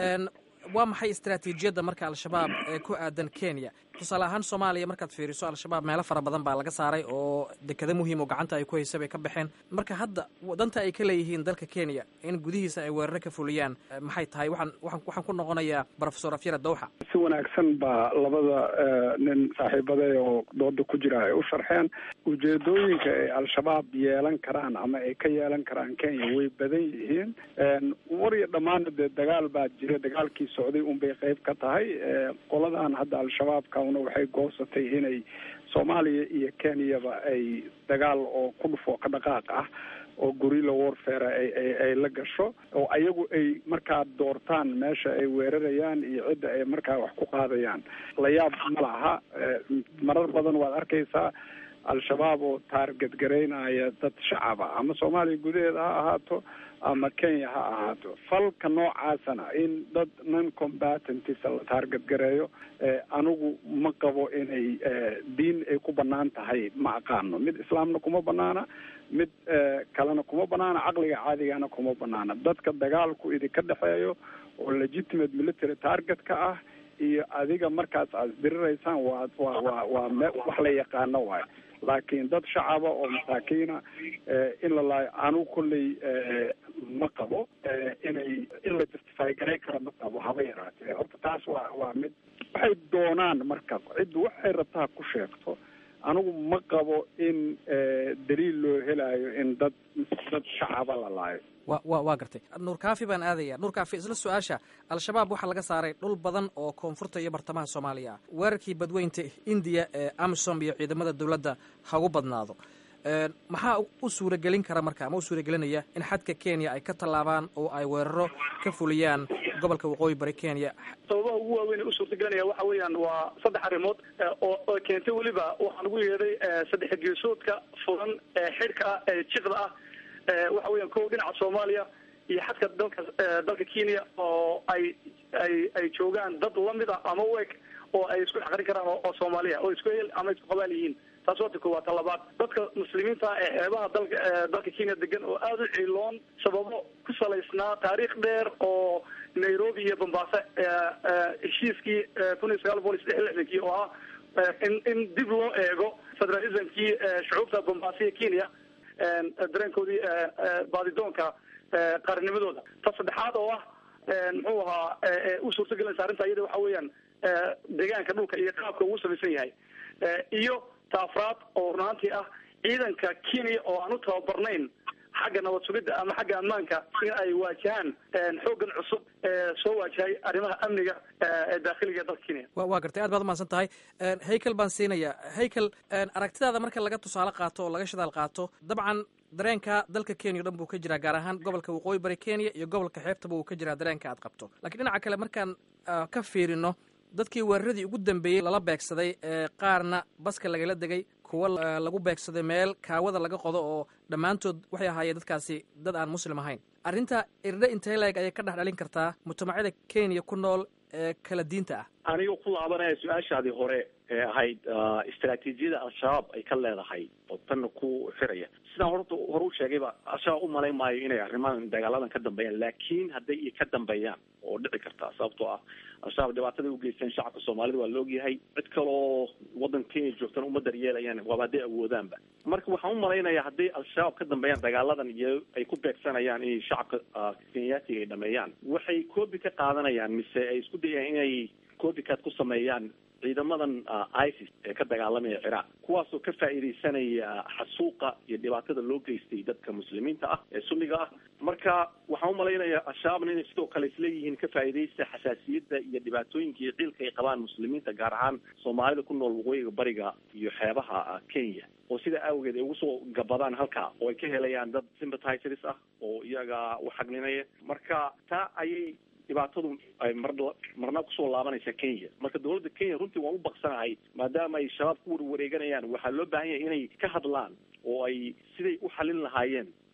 waa maxay istaraatiijiyadda marka al-shabaab ee ku aadan Kenya? tusaale ahaan Soomaaliya markaad fiiriso al-shabaab meelo fara badan baa laga saaray oo dekado muhiim oo gacanta ay ku haysa bay ka baxeen. marka hadda danta ay ka leeyihiin dalka Kenya in gudihiisa ay weeraro ka fuliyaan maxay tahay? waxaan ku noqonayaa Professor Afyara Dawxa. si wanaagsan baa labada nin saaxiibada oo dooda ku jira ay u sharxeen ujeedooyinka ay al-shabaab yeelan karaan ama ay ka yeelan karaan Kenya way badan yihiin. wariya dhammaan dagaal baa jira, dagaalkii socday unbay qayb ka tahay. qoladan hadda al-shabaabka waxay goosatay inay Soomaaliya iyo Kenyaba ay dagaal oo ku dhufo ka dhaqaaq ah oo guerrilla warfare ay la gasho oo ayagu ay markaa doortaan meesha ay weerarayaan iyo cidda ay markaa wax ku qaadayaan. la yaab ma laha. marar badan waad arkaysaa al-shabaab oo taarget garaynaya dad shacaba ama Soomaaliya gudaheeda ha ahaato ama Kenya ha ahaato. falka noocaasana in dad non-combatants la taarget gareeyo anigu ma qabo inay diin ay ku banaan tahay. ma aqaano mid islaamna kuma banaana, mid kalena kuma banaana, caqliga caadigana kuma banaana. dadka dagaalku idinka dhexeeyo oo legitimate military target ka ah iyo adiga markaas aad diriraysaan waa wax la yaqaano waayo. laakiin dad shacaba oo masaakiina in la laayo anigu kolley ma qabo in la justify garay karo ma qabo haba yaraatee. horta taas waa mid waxay doonaan marka ciddu waxay rabtaa ku sheegto. anigu ma qabo in daliil loo helayo in dad shacaba la laayo. waa gartay. nuur kaafi baan aadaya. nuur kaafi, isla su-aasha al-shabaab waxaa laga saaray dhul badan oo koonfurta iyo bartamaha Soomaaliya ah. weerarkii badweynta India ee AMISOM iyo ciidamada dowladda ha ugu badnaado. maxaa u suuragelin kara marka ama u suuragelinaya in xadka Kenya ay ka tallaabaan oo ay weeraro ka fuliyaan gobolka waqooyi bari Kenya? sababaha ugu waaweyn ee u suurtagelinaya waxa weeyaan waa 3 arrimood oo keentay weliba waxaan ugu yeeday 3 geesoodka furan xidhka ee jiqda ah. waxa weeyaan kow dhinaca Soomaaliya iyo xadka dalka Kenya oo ay joogaan dad lamida ama week oo ay isku xaqrin karaan oo Soomaaliya oo isku hel ama isku qabaal yihiin. taas waa koowaad. talabaad dadka muslimiinta ee xeebaha dalka Kenya degan oo aad u ciiloon sababo ku salaysnaa taariikh dheer oo Nairobi iyo Mombasa heshiiskii 1966 oo ah in dib loo eego federalismkii shucuubta Mombasa iyo Kenya dareenkoodii baadidoonka qarannimadooda. ta saddexaad oo ah muxuu ahaa u suurtagelinaysa arrinta iyada waxa weeyaan deegaanka dhulka iyo qaabka uu samaysan yahay iyo taafraad oo runaantii ah ciidanka Kenya oo aan u tababarnayn xagga nabad sugidda ama xagga ammaanka in ay waajahaan xooggan cusub soo waajahay arrimaha amniga ee dakhliga dalka Kenya. waa gartay. aad baad umahadsan tahay. Haykel baan siinayaa. Haykel, aragtidaada marka laga tusaale qaato oo laga shidaal qaato, dabcan dareenka dalka Kenya dhan buu ka jiraa, gaar ahaan gobolka waqooyi bari Kenya iyo gobolka xeebtaba uu ka jiraa dareenka aad qabto. laakiin dhinaca kale markaan ka fiirino dadkii weeraradii ugu dambeeyey lala beegsaday qaarna baska lagala degay, kuwa lagu beegsaday meel kaawada laga qodo oo dhammaantood waxay ahaayeen dadkaasi dad aan muslim ahayn. arrinta irdhe intee leeg ayay ka dhex dhalin kartaa mujtamacyada Kenya ku nool ee kala diinta ah? aniga ku laabanaya su-aashaadii hore ee ahayd istaraatiijiyada al-shabaab ay ka leedahay oo tanna ku xiraya. sidaan hore u sheegayba al-shabaab u malayn maayo inay arrimahan dagaaladan ka dambeeyaan, laakiin hadday iyo ka dambeeyaan oo dhici kartaa. sababtoo ah al-shabaab dhibaataday ugeysteen shacabka Soomaalida waa la ogyahay. cid kaloo waddan Kenya joogtana uma daryeelayaan waaba hadday awoodaanba. marka waxaan u malaynayaa hadday al-shabaab ka dambeeyaan dagaaladan iyo ay ku beegsanayaan inay shacabka kenyaatiga ay dhameeyaan, waxay koobi ka qaadanayaan mise ay isku dayayaan inay copycat ku sameeyaan ciidamadan ISIS ee ka dagaalamaya Ciraaq, kuwaasoo ka faa'iideysanaya xasuuqa iyo dhibaatada loo geystay dadka muslimiinta ah ee sunniga ah. marka waxaan u malaynayaa al-shabaabna inay sidoo kale isleeyihiin ka faa'iideysta xasaasiyadda iyo dhibaatooyinka iyo ciilka ay qabaan muslimiinta, gaar ahaan Soomaalida ku nool waqooyiga bariga iyo xeebaha Kenya, oo sida awgeed ay ugu soo gabadaan halkaa oo ay ka helayaan dad sympathizers ah oo iyaga u xaglinaya. marka taa ayay dhibaatadu ay marna kusoo laabanaysa Kenya. marka dowladda Kenya runtii waan u baqsanahay maadaama ay shabaab ku wareeganayaan. waxaa loo baahan yahay inay ka hadlaan oo ay siday u xalin lahaayeen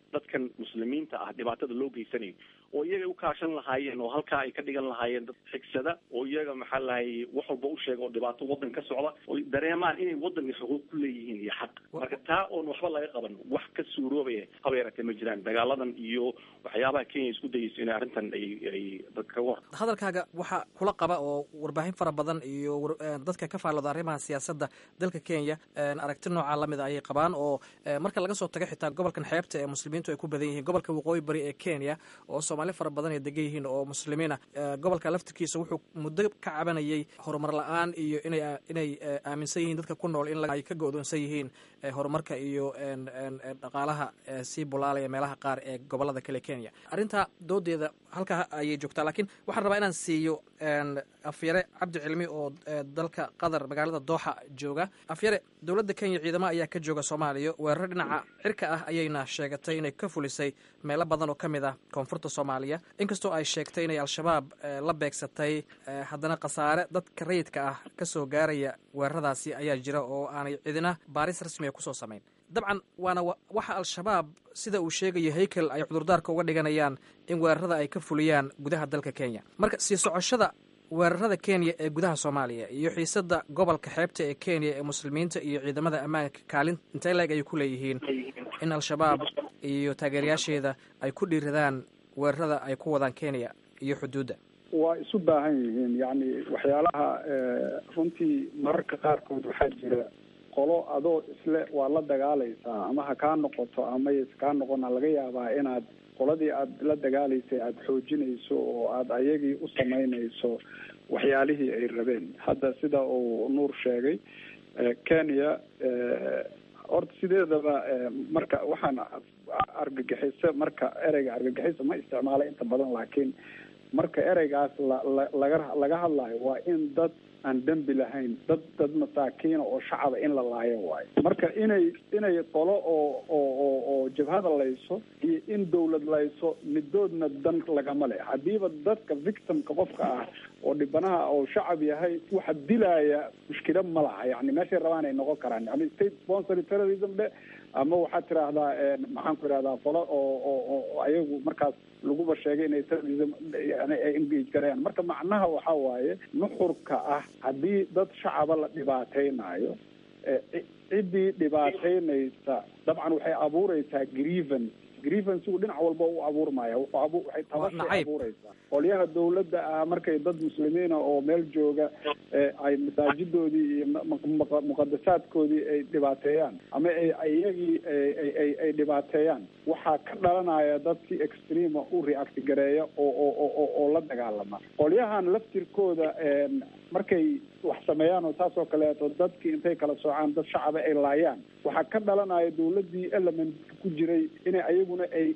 dadkan muslimiinta ah dhibaatada loo geysanayo oo iyaga u kaashan lahaayeen oo halkaa ay ka dhigan lahaayeen dad xigsada oo iyaga maxaa lahay wax walba u sheega oo dhibaato waddan ka socda oo dareemaan inay waddanka xuquuq ku leeyihiin iyo xaq marka taa oon waxba laga qaban wax ka suuroobaya haba yaratee ma jiraan dagaaladan iyo waxyaabaha Kenya isku dayayso in arrintan ay dadka war hadalkaaga waxa kula qaba oo warbaahin fara badan iyo dadka ka faalooda arrimaha siyaasadda dalka Kenya aragti nooca lamid ayay qabaan oo marka laga soo tago xitaa gobolkan xeebta ee muslimiintu ay ku badan yihiin gobolka waqooyi bari ee Kenya oo Soomaali fara badan ay degan yihiin oo muslimiina gobolka laftirkiisa wuxuu muddo ka cabanayay horumar la'aan iyo inay aaminsan yihiin dadka ku nool in ay ka go'doonsan yihiin horumarka iyo dhaqaalaha si bulaalaya meelaha qaar ee gobolada kale Kenya arrinta doodeeda halka ayay joogtaa laakiin waxaan rabaa inaan siiyo afyare cabdi cilmi oo dalka Qatar magaalada Doha jooga afyare dawladda Kenya ciidamo ayaa ka jooga Soomaaliya weerar dhinaca cirka ah ayayna sheegatay inay ka fulisay meelo badan oo kamid ah koonfurta Soomaaliya inkastoo ay sheegtay inay al-shabaab la beegsatay haddana khasaare dadka rayidka ah ka soo gaaraya weeraradaasi ayaa jira oo aanay cidina baaris rasmi ah ku soo samayn dabcan waana waxa al-shabaab sida uu sheegayo Haykel ay cudurdaarka uga dhiganayaan in weerarada ay ka fuliyaan gudaha dalka Kenya marka sii socoshada weerarada Kenya ee gudaha Soomaaliya iyo xiisadda gobolka xeebta ee Kenya ee muslimiinta iyo ciidamada ammaanka kaalin intee leeg ay ku leeyihiin in al-shabaab iyo taageerayaasheeda ay ku dhiiradaan weerarada ay ku wadaan Kenya iyo xuduudda waa isu baahan yihiin yacni waxyaalaha runtii mararka qaarkood waxaa jira qolo adoo isle waa la dagaalaysaa ama ha kaa noqoto ama kaa noqona laga yaabaa inaad qoladii aad la dagaalaysay aada xoojinayso oo aada ayagii u samaynayso waxyaalihii ay rabeen hadda sida uu Nuur sheegay Kenya horta sideedaba marka waxaan argagixisa marka ereyga argagixisa ma isticmaala inta badan laakiin marka ereygaas laga hadlayo waa in dad aan dembi lahayn dad masaakiina oo shacaba in la laayo waayo marka inay qolo oo jabhada layso iyo in dawlad layso midoodna dan lagama leh hadiiba dadka victimka qofka ah oo dhibanaha oo shacab yahay waxa dilaya mushkilad ma laha yani meeshay rabaan ay noqon karaan yani state sponsored terrorism de ama waxaad tiraahdaa maxaan ku irahdaa qolo oo ayagu markaas laguba sheegay inay terrorism yani ay engage garayaan marka macnaha waxa waaye nuxurka ah haddii dad shacaba la dhibaateynayo ciddii dhibaateynaysa dabcan waxay abuureysaa grievancegu dhinac walba u abuurmaya waxay tabashay abuureysaa qolyaha dawladda ah markay dad muslimiina oo meel jooga ay masaajidoodii iyo muqadasaadkoodii ay dhibaateeyaan ama iyagii ay dhibaateeyaan waxaa ka dhalanaya dad si extrema u react gareeya oo la dagaalama qolyahan laftirkooda markay wax sameeyaan oo taas oo kaleeto dadkii intay kala soocaan dad shacaba ay laayaan waxaa ka dhalanaya dawladdii element ku jiray inay ayaguna ay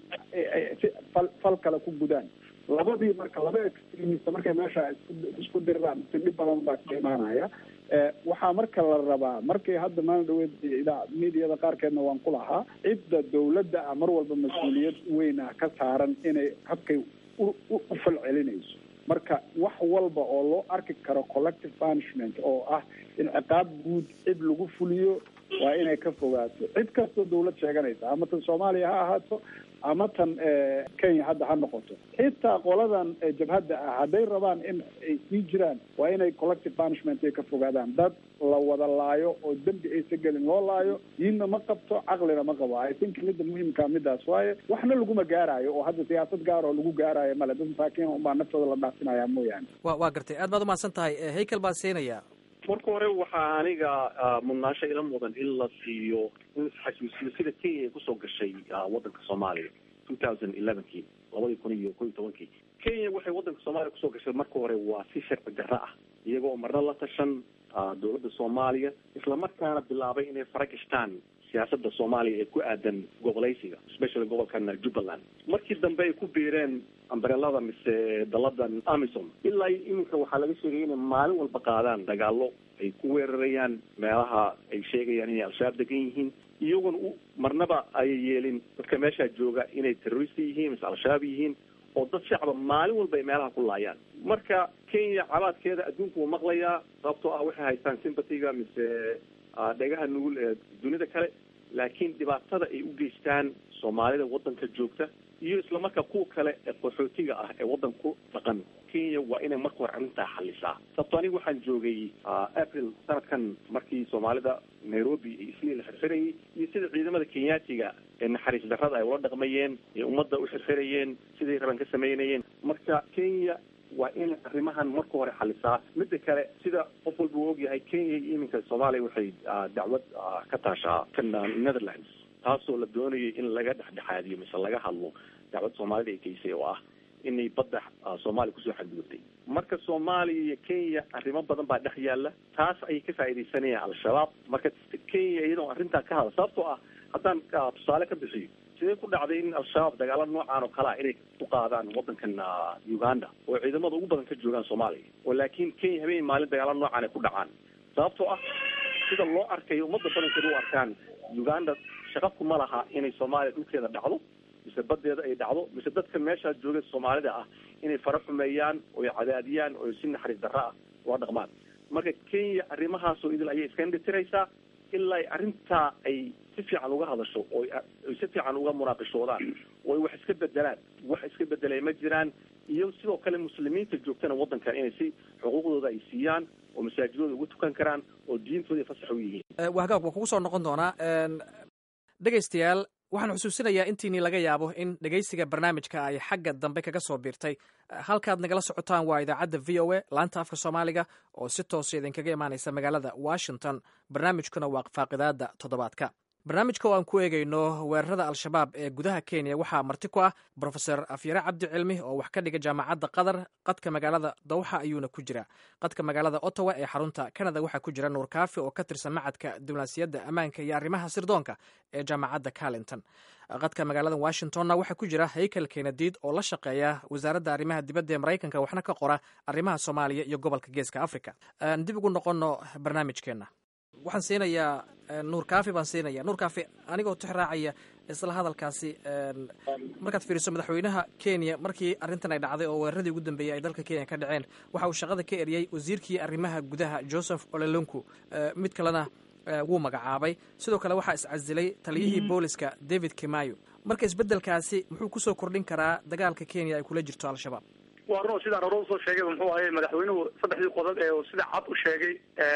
fal kale ku gudaan labadii marka laba extremist markay meesha isku diraan si dhib badan baa ka imaanaya waxaa marka la rabaa markay hadda maalin dhaweed miidiyada qaarkeedna waan ku lahaa cidda dawladda ah mar walba mas-uuliyad weyn ah ka saaran inay habkay u falcelinayso marka wax walba oo loo arki karo collective punishment oo ah in ciqaab guud cid lagu fuliyo waa inay ka fogaato cid kastoo dawlad sheeganaysa ama tan Soomaaliya ha ahaato ama tan Kenya hadda ha noqoto xitaa qoladan jabhadda ah hadday rabaan in ay sii jiraan waa inay collective punishment ay ka fogaadaan dad la wada laayo oo dembi aysa gelin loo laayo diinna ma qabto caqlina ma qabo I think midda muhiimka midaas waaye waxna laguma gaarayo oo hadda siyaasad gaar oo lagu gaarayo male dad masaakiin unbaa naftooda la dhaafinaya mooyaane waa gartay aad baad umahadsan tahay Haykel baa siinaya marka hore waxaa aniga mudnaasho ila mudan in la siiyo in isxasuusiyo sida Kenya ay kusoo gashay waddanka Soomaaliya 2011kii 2011kii Kenya waxay waddanka Soomaaliya kusoo gashay marka hore waa si sharci darro ah iyagoo marna la tashan dawladda Soomaaliya isla markaana bilaabay inay faragashtaan siyaasadda Soomaaliya ee ku aadan goboleysiga especially gobolkan Jubbaland markii dambe ay ku biireen umbrellada mise daladan AMISOM ilaa iminka waxaa laga sheegay inay maalin walba qaadaan dagaallo ay ku weerarayaan meelaha ay sheegayaan inay al-shabaab degan yihiin iyagoon marnaba ay yeelin dadka meesha jooga inay terrorist yihiin mise al-shabaab yihiin oo dad shacaba maalin walba ay meelaha ku laayaan marka Kenya cabaadkeeda adduunku wuu maqlayaa sababtoo ah waxay haystaan sympathy-ga mise dhegaha nugul ee dunida kale laakiin dhibaatada ay u geystaan soomaalida waddanka joogta iyo islamarkaa kuwa kale ee qaxootiga ah ee waddanku dhaqan kenya waa inay marka hore arrintaa xalisaa. sababto aniga waxaan joogay april sanadkan markii soomaalida nairobi iyo islii la xirxirayay iyo sida ciidamada kenyaatiga ee naxariis darrada ay ula dhaqmayeen ee ummadda u xirxirayeen siday raban ka samaynayeen. marka kenya waa in arrimahan marka hore xalisaa. midda kale sida qof walba uu ogyahay kenya iyo iminka soomaaliya waxay dacwad ka taashaa kan netherlands taasoo la doonayay in laga dhexdhexaadiyo mise laga hadlo dacwad soomaalida ay geysay oo ah inay badda soomaaliya kusoo xadgudubtay. marka soomaaliya iyo kenya arrimo badan baa dhex yaalla, taas ayay ka faa'iidaysanayaan al-shabaab. marka kenya iyadoo arrintaa ka hadla sababtoo ah haddaan tusaale ka bixiyo sidee ku dhacday in al-shabaab dagaalo noocaan oo kale ah inay ku qaadaan waddankan uganda oo ciidamada ugu badan ka joogaan soomaaliya, oo laakiin kenya habeen maalin dagaalo noocaan ay ku dhacaan sababtoo ah sida loo arkayo ummadda badankeeda u arkaan uganda shaqo kuma laha inay soomaaliya dhulkeeda dhacdo mise badeeda ay dhacdo mise dadka meeshaa jooga soomaalida ah inay fara xumeeyaan oo ay cadaadiyaan oo si naxariis darro ah ula dhaqmaan. marka kenya arrimahaasoo idil ayay iska indhitiraysaa ilaa arrintaa ay si fiican uga hadasho oo ay si fiican uga munaaqishoodaan oo ay wax iska bedelaan. wax iska bedelay ma jiraan. iyo sidoo kale muslimiinta joogtana waddankan inay si xuquuqdooda ay siiyaan oo masaajidooda ugu tukan karaan oo diintooda fasax u yihiin. wahagaag waa kugu soo noqon doonaa. dhegaystayaal waxaan xusuusinayaa intiinii laga yaabo in dhegaysiga barnaamijka ay xagga dambe kaga soo biirtay. halkaad nagala socotaan waa idaacadda v o a laanta afka soomaaliga oo si toosa idinkaga imaanaysa magaalada washington. barnaamijkuna waa faaqidaada toddobaadka. barnaamijka oo aan ku eegayno weerarada al-shabaab ee gudaha kenya waxaa marti ku ah brofesor afyare cabdi cilmi oo wax ka dhiga jaamacadda qatar. qadka magaalada dawxa ayuuna ku jira. qadka magaalada ottawa ee xarunta canada waxaa ku jira nuur kaafi oo ka tirsan macadka diblomaasiyadda ammaanka iyo arrimaha sirdoonka ee jaamacadda carlington. qadka magaalada washingtonna waxaa ku jira haykel kenadiid oo la shaqeeya wasaaradda arrimaha dibadda ee maraykanka waxna ka qora arrimaha soomaaliya iyo gobolka geeska africa. dib ugu noqono barnaamijkeenna. waxaan siinayaa nuur kaafi baan siinaya. nuur kaafi, anigoo tix raacaya isla hadalkaasi, markaad fiiriso madaxweynaha kenya markii arrintan ay dhacday oo weeraradii ugu dambeeyey ay dalka kenya ka dhaceen waxa uu shaqada ka eriyey wasiirkii arrimaha gudaha joseph ololonku, mid kalena wuu magacaabay. sidoo kale waxaa iscasilay taliyihii booliska david kimayo. marka isbeddelkaasi muxuu kusoo kordhin karaa dagaalka kenya ay kula jirto al-shabaab? waa run sidaan hore usoo sheegay muxuu ahay madaxweynuhu saddexdii qodob ee sida cad u sheegay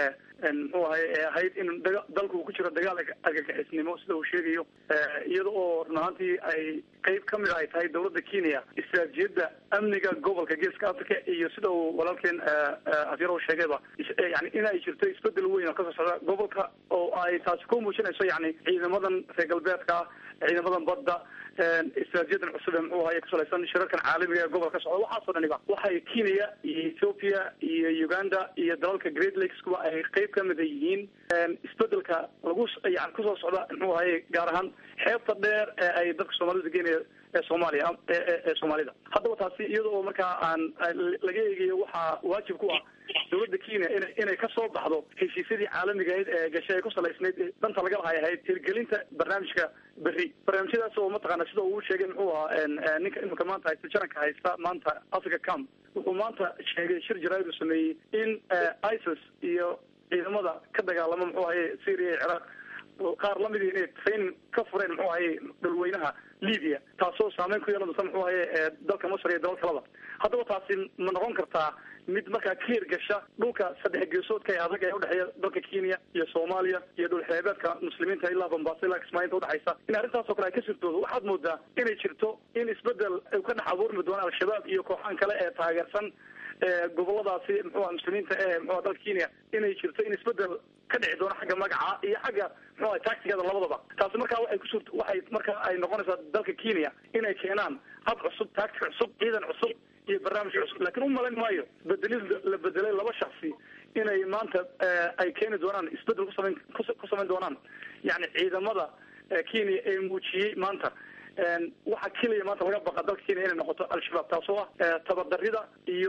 muxuu ahay ee ahayd in dalku uu ku jiro dagaal argagixisnimo sida uu sheegayo iyada oo run ahaantii ay qeyb ka mid ay tahay dawladda kenya istiraatiijiyadda amniga gobolka geeska africa iyo sida uu walaalkeen afyaro sheegayba yani in ay jirto isbedel weyn oo kasoo socda gobolka oo ay taasi ku muujinayso yani ciidamadan reer galbeedka ciidamadan badda istiraatiijiyadan cusub ee muxuu ahay kusalaysan shirarkan caalamiga ee gobolka socda waxaasoo dhaniba waxay kenya iyo ethiopia iyo uganda iyo dalalka great lakes kuwa ay qeyb ka mida yihiin isbedelka lagu yani kusoo socda muxuu ahay gaar ahaan xeebta dheer ee ay dadka soomaalida geenaya ee soomaaliya ee soomaalida. haddaba taasi iyada oo markaa aan laga eegayo waxaa waajib ku ah dawladda kenya inay ka soo baxdo heshiisyadii caalamiga ahayd ee gashay ay ku salaysnayd danta laga lahay ahayd hirgelinta barnaamijka berri. barnaamijyadaas oo mataqaana sida uu sheegay muxuu ahaa ninka imika maanta haysta jaranka haysta maanta africa camp wuxuu maanta sheegay shir jaraa'id uu sameeyey in isis iyo ciidamada ka dagaalama muxuu ahaye syria iyo ciraaq qaar lamidii inay training ka fureen muxuu ahaye dhulweynaha libya taasoo saameyn ku yeelan doonta muxuu ahaye dalka masar iyo dalal kalaba. haddaba taasi ma noqon kartaa mid markaa ka hirgasha dhulka saddex geesoodka ee adag ee udhexeeya dalka kenya iyo soomaaliya iyo dhul xeebeedka muslimiinta ilaa bombaaso ilaa kismaayiinta udhexaysa in arrintaasoo kale ay ka sirtoodo? waxaad moodaa inay jirto in isbedel ka dhex abuurmi doona al-shabaab iyo kooxaan kale ee taageersan goboladaasi muxuuha muslimiinta ee muxuha dalka kenya inay jirto in isbedel ka dhici doono xagga magaca iyo xagga muxuha tactigada labadaba. taasi markaa waxay markaa ay noqonaysaa dalka kenya inay keenaan hab cusub, tactic cusub, ciidan cusub iyo barnaamij cusub. laakiin u malayn maayo bedelid la bedelay laba shaksi inay maanta ay keeni doonaan isbedel ku samayn doonaan yani ciidamada kenya ee muujiyey maanta waxaa keliya maanta laga baqa dalka kenya inay noqoto al-shabaab taasoo ah tabadarida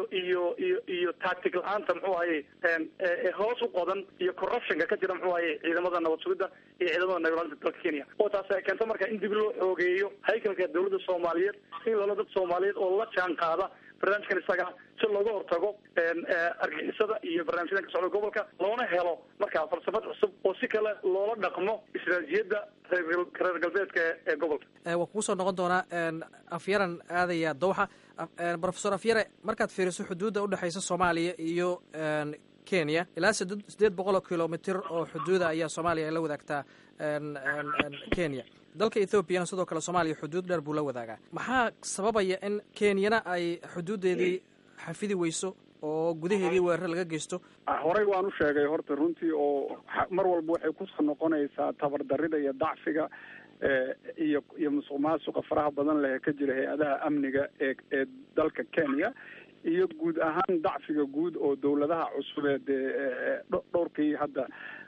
iyo tactic la-aanta muxuu ahaye hoos u qodan iyo corruptionka ka jira muxuu ahaye ciidamada nabad sugidda iyo ciidamada nabadgelyada dalka kenya oo taasi ay keento marka in dib loo xoogeeyo haykalka dawladda soomaaliyeed in lala dad soomaaliyeed oo la jaan qaada barnaamijkan isaga si looga hortago argixisada iyo barnaamijyada ka socda gobolka loona helo markaa falsafad cusub oo si kale loola dhaqmo istiraatiijiyadda reer galbeedka ee gobolka. waa kugu soo noqon doonaa afyaran aadaya dowxa. professor afyare, markaad fiiriso xuduudda udhexaysa soomaaliya iyo kenya ilaa 800 kilomitr oo xuduuda ayaa soomaaliya ay la wadaagtaa kenya. dalka ethoobiana sidoo kale soomaaliya xuduud dheer buu la wadaagaa. maxaa sababaya in kenyana ay xuduuddeedii xafidi weyso oo gudaheedii weerar laga geysto? horey waan u sheegay horta runtii, oo mar walba waxay kusoo noqonaysaa tabardarida iyo dacfiga iyo musuq maasuqa faraha badan leh ka jira hay-adaha amniga ee dalka Kenya, iyo guud ahaan dacfiga guud oo dawladaha cusubeed dhowrkii hadda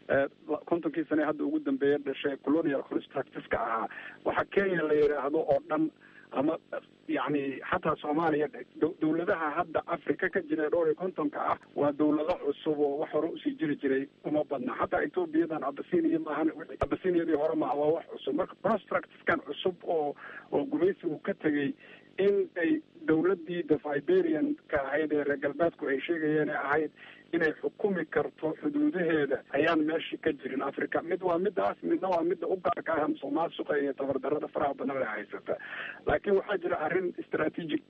50 sane hadda ugu dambeeya dhashay colonial constructiveska ahaa. waxa Kenya la yiraahdo oo dhan, ama yani xataa Soomaaliya, dawladaha hadda Afrika ka jira dhowr iyo 50 ah waa dawlado cusub oo wax hore usii jiri jiray uma badna. xataa Ethiopiadan Abyssinia maahan, Abyssiniadii hore ma waa wax cusub. marka constructivekan cusub oo gumaysigu ka tegay in ay dawladii Iberian-ka ahayd ee reer galbeedku ay sheegayeen ahayd inay xukumi karto xuduudaheeda ayaan meeshii ka jirin Afrika. mid waa midaas, midna waa midda u gaarka ah musuq maasuqa iyo tabardarada faraha badan la haysata. laakiin waxaa jira arrin strategic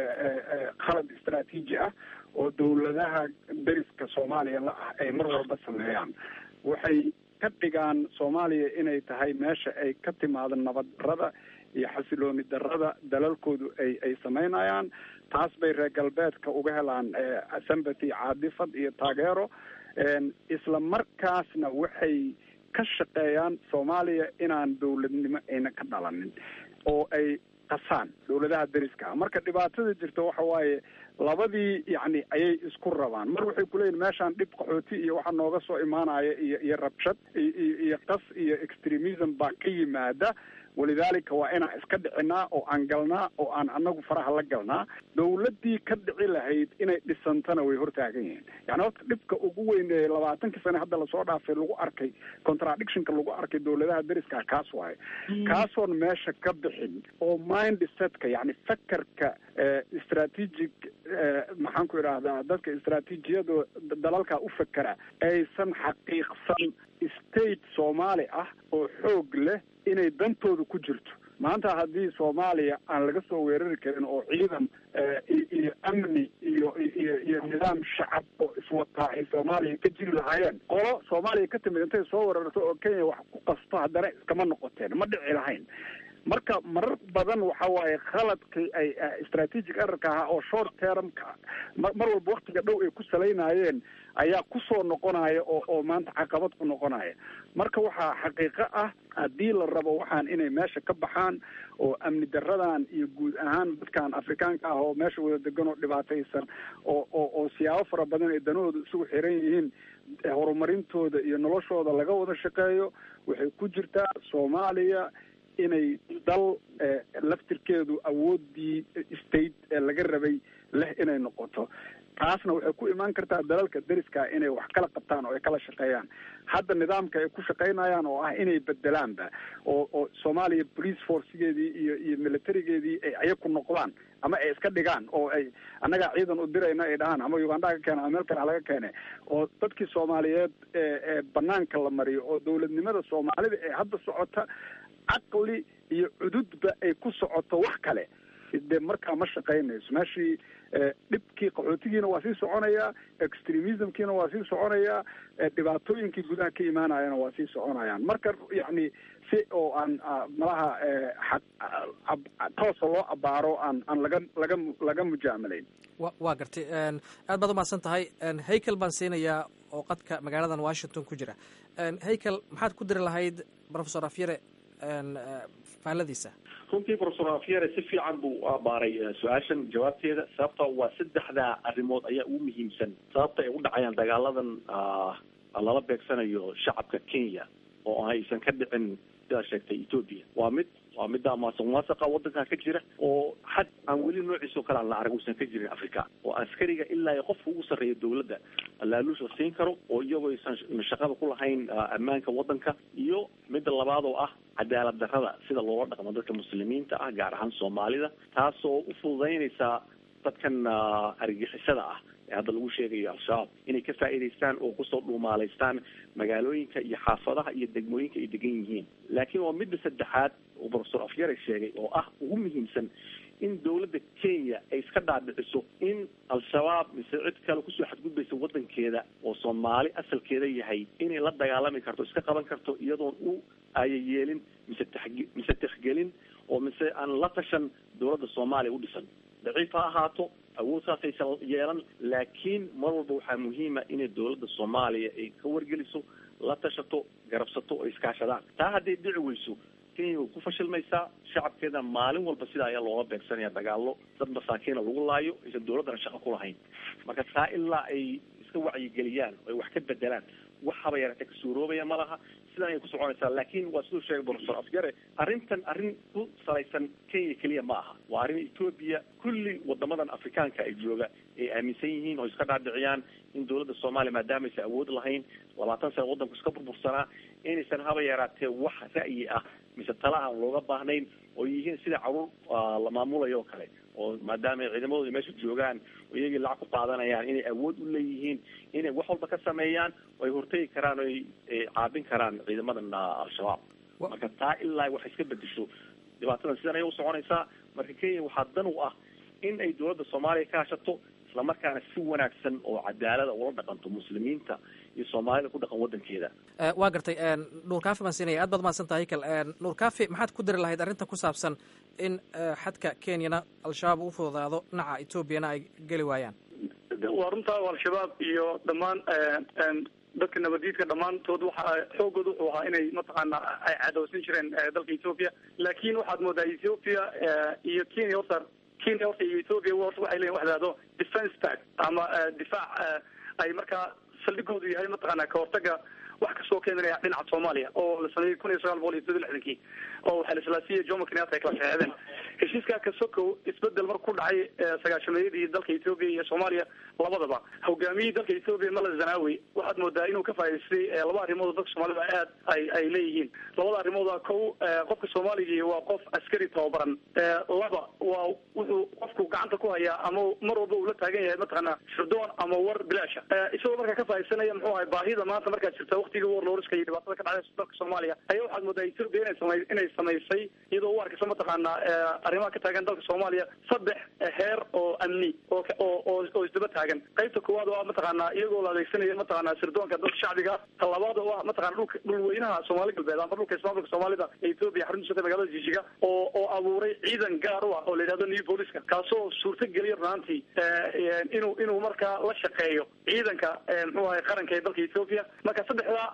khalad strategy ah oo dawladaha deriska Soomaaliya la ah ay mar walba sameeyaan. waxay ka dhigaan Soomaaliya inay tahay meesha ay ka timaado nabad darada iyo xasilooni darada dalalkoodu ay samaynayaan. taas bay reer galbeedka uga helaan sympathy, caadifad iyo taageero. isla markaasna waxay ka shaqeeyaan Soomaaliya inaan dawladnimo ayna ka dhalanin oo ay qasaan dawladaha deriska. marka dhibaatada jirta waxa waaye labadii yani ayay isku rabaan. mar waxay kuleeyihin meeshaan dhib qaxooti iyo waxa nooga soo imaanaya iyo rabshad iyo qas iyo extremism baa ka yimaada. walidaalika waa inaan iska dhicinaa oo aan galnaa oo aan anagu faraha la galnaa. dawladii ka dhici lahayd inay dhisantana way hortaagan yihiin. yani horta dhibka ugu weyn ee 20 sane hadda lasoo dhaafay lagu arkay, contradictionka lagu arkay dawladaha deriska kaas waaye. kaasoon meesha ka bixin oo mindsetka, yani fakarka strategic maxaan ku idhaahdaa dadka istaraatiijiyada dalalka u fakera aysan xaqiiqsan state Soomaali ah oo xoog leh inay dantooda ku jirto. maanta haddii Soomaaliya aan laga soo weerari karin oo ciidan iyo amni iyo nidaam shacab oo iswataa ay Soomaaliya ka jiri lahaayeen, qolo Soomaaliya ka timid intay soo weerarto oo Kenya wax ku qasto haddana iskama noqoteen, ma dhici lahayn. marka marar badan waxa waaye khaladkii ay strategic errorka ahaa oo short termka mar walba waqtiga dhow ay ku salaynayeen ayaa kusoo noqonaya oo maanta caqabad ku noqonaya. marka waxaa xaqiiqo ah haddii la rabo waxaan inay meesha ka baxaan oo amni daradan iyo guud ahaan dadkan Afrikaanka ah oo meesha wada degan oo dhibaataysan oo siyaabo fara badan ay danahooda isugu xiran yihiin, horumarintooda iyo noloshooda laga wada shaqeeyo, waxay ku jirtaa Soomaaliya inay dal laftirkeedu awoodii state ee laga rabay leh inay noqoto. taasna waxay ku imaan kartaa dalalka deriska inay wax kala qabtaan oo ay kala shaqeeyaan. hadda nidaamka ay ku shaqeynayaan oo ah inay bedelaanba oo Soomaaliya police forcegeedii iyo militarigeedii ay ayagu noqdaan ama ay iska dhigaan oo ay annaga ciidan u dirayna ay dhahaan ama Uganda ka keenay ama meel kale laga keenay, oo dadkii Soomaaliyeed ee banaanka la mariyo oo dawladnimada Soomaalida ee hadda socota caqli iyo cududba ay ku socoto wax kale de markaa ma shaqeynayso. meeshii dhibkii qaxootigiina waa sii soconayaa, extremismkiina waa sii soconayaa, dhibaatooyinkii gudaha ka imaanayana waa sii soconayaan. marka yani si oo aan malaha toosa loo abaaro aan laga mujaamalayn. waa gartay. aad baad umahadsan tahay. haykel baan siinayaa oo qadka magaaladan Washington ku jira. haykel, maxaad ku diri lahayd professor Afyare faaladiisa? runtii professor Afyare si fiican buu u abaaray su-aashan jawaabteeda. sababta waa 3 arrimood ayaa ugu muhiimsan sababta ay u dhacayaan dagaaladan lala beegsanayo shacabka Kenya oo aysan ka dhicin sida sheegtay Ethiopia. waa midda musuqmaasuqa wadanka ka jira oo xad aan weli noociisa kale aan la arag uusan ka jirin Afrika, oo askariga ilaa qofka ugu sarreeya dawladda laaluusha siin karo oo iyagoo aysan shaqada ku lahayn ammaanka wadanka. iyo midda labaad oo ah cadaalad darrada sida loola dhaqmo dadka muslimiinta ah gaar ahaan Soomaalida, taasoo u fududeynaysa dadkan argixisada ah ee hadda lagu sheegayo al-shabaab inay ka faa'iidaystaan oo kusoo dhuumaalaystaan magaalooyinka iyo xaafadaha iyo degmooyinka ay degan yihiin. laakiin waa midda saddexaad oo professor Afyare sheegay oo ah ugu muhiimsan in dawladda Kenya ay iska dhaadhiciso in al-shabaab mise cid kale kusoo xadgudbaysa wadankeeda oo Soomaali asalkeeda yahay inay la dagaalami karto iska qaban karto iyadoon u yeelin mise tixgelin oo mise aan la tashan dawladda Soomaaliya u dhisan daciif ha ahaato awoodsaasaysan yeelan. laakiin mar walba waxaa muhiima inay dawladda Soomaaliya ay ka wargeliso la tashato garabsato oo iskaashadaan. taa hadday dhici weyso Kenya ku fashilmaysaa shacabkeeda maalin walba sida ayaa looga beegsanaya dagaallo dad masaakiina lagu laayo aysan dawladdana shaqo ku lahayn. marka taa ilaa ay iska wacyigeliyaan oo ay wax ka bedelaan waxaba yaratay ka suuroobaya ma laha sidan ay ku soconaysaa. laakiin waa siduu sheegay professor Afyare arrintan arrin ku salaysan Kenya keliya ma aha, waa arrin Ethiopia kulli wadamadan Afrikaanka ay jooga ay aaminsan yihiin oo iska dhaadhiciyaan in dawladda Soomaaliya maadaama aysan awood lahayn 20 sano wadanku iska burbursanaa inaysan haba yaraatee wax ra'yi ah mise tala aan looga baahnayn oo yihiin sida caruur la maamulayo oo kale oo maadaama ciidamadooda meesha joogaan oo iyagii lacag ku qaadanayaan inay awood u leeyihiin inay wax walba ka sameeyaan oo ay hortegi karaan oo ay caabin karaan ciidamadan al-shabaab. marka taa ilaa wax iska bedesho dhibaatadan sidan ayay u soconaysaa. marka Kenya waxaa dan u ah in ay dawladda Soomaaliya ka hashato isla markaana si wanaagsan oo cadaalada ula dhaqanto muslimiinta iyo Soomaalida ku dhaqan wadankeeda. waa gartay Nuur Kaafi baan siinaya aad baad mahadsantahay kal Nuur Kaafi maxaad ku dari lahayd arrinta ku saabsan in xadka Kenyana al-shabaab u fududaado dhinaca Ethiopiana ay geli waayaan? waa runtaa al-shabaab iyo dhammaan dadka nabadiidka dhammaantood waxa xoogooda wuxuu ahaa inay mataqaana ay cadowsan jireen dalka Ethiopia. laakiin waxaad moodaa Ethiopia iyo Kenya horta iyo Ethiopia waxay leeyihiin waxdaado defense pact ama difaac ay markaa saldhigoodu yahay mataqaana ka hortaga wax kasoo keenaya dhinaca Soomaaliya oo la sameeyay 1960 oo waxa la islaasiyay Jomo Kenyatta ay kala saxeexdeen heshiiska ka soko isbedel mar ku dhacay sagaashameeyadii dalka Ethiopia iyo Soomaaliya labadaba hogaamiyay dalka Ethiopia Mala Zanaawi waxaad moodaa inuu ka faa'iideystay laba arrimood dadka Soomaalida aad ay leeyihiin. labada arrimood qofka Soomaaliga waa qof askari tababaran, laba waa wuxuu qofku gacanta ku hayaa ama mar walba uu la taagan yahay mataqaana sirdoon ama war bilaasha isagoo markaa ka faa'iideysanaya muxuu ahay baahida maanta markaa jirta waqtiga war looriska iyo dhibaatada ka dhacday dalka Soomaaliya ayaa waxaad moodaa Ethiopia inay samaysay iyadoo u arkaysa mataqaana arrimaha ka taagan dalka Soomaaliya saddex heer oo amni oo isdaba taagan. qaybta koowaad waa mataqaana iyagoo la adeegsanayo mataqaana sirdoonka dadka shacbiga, talabaad waa mataqaana dhul weynaha Soomaali galbeed ama dhulka ismaamulka Soomaalida ee Ethiopia xaruntiisa magaalada Jigjiga oo abuuray ciidan gaar ah oo la yiraahdo New Police kaasoo suurta geliyay runtii inuu markaa la shaqeeyo ciidanka muxuu ahay qaranka ee dalka Ethiopia. marka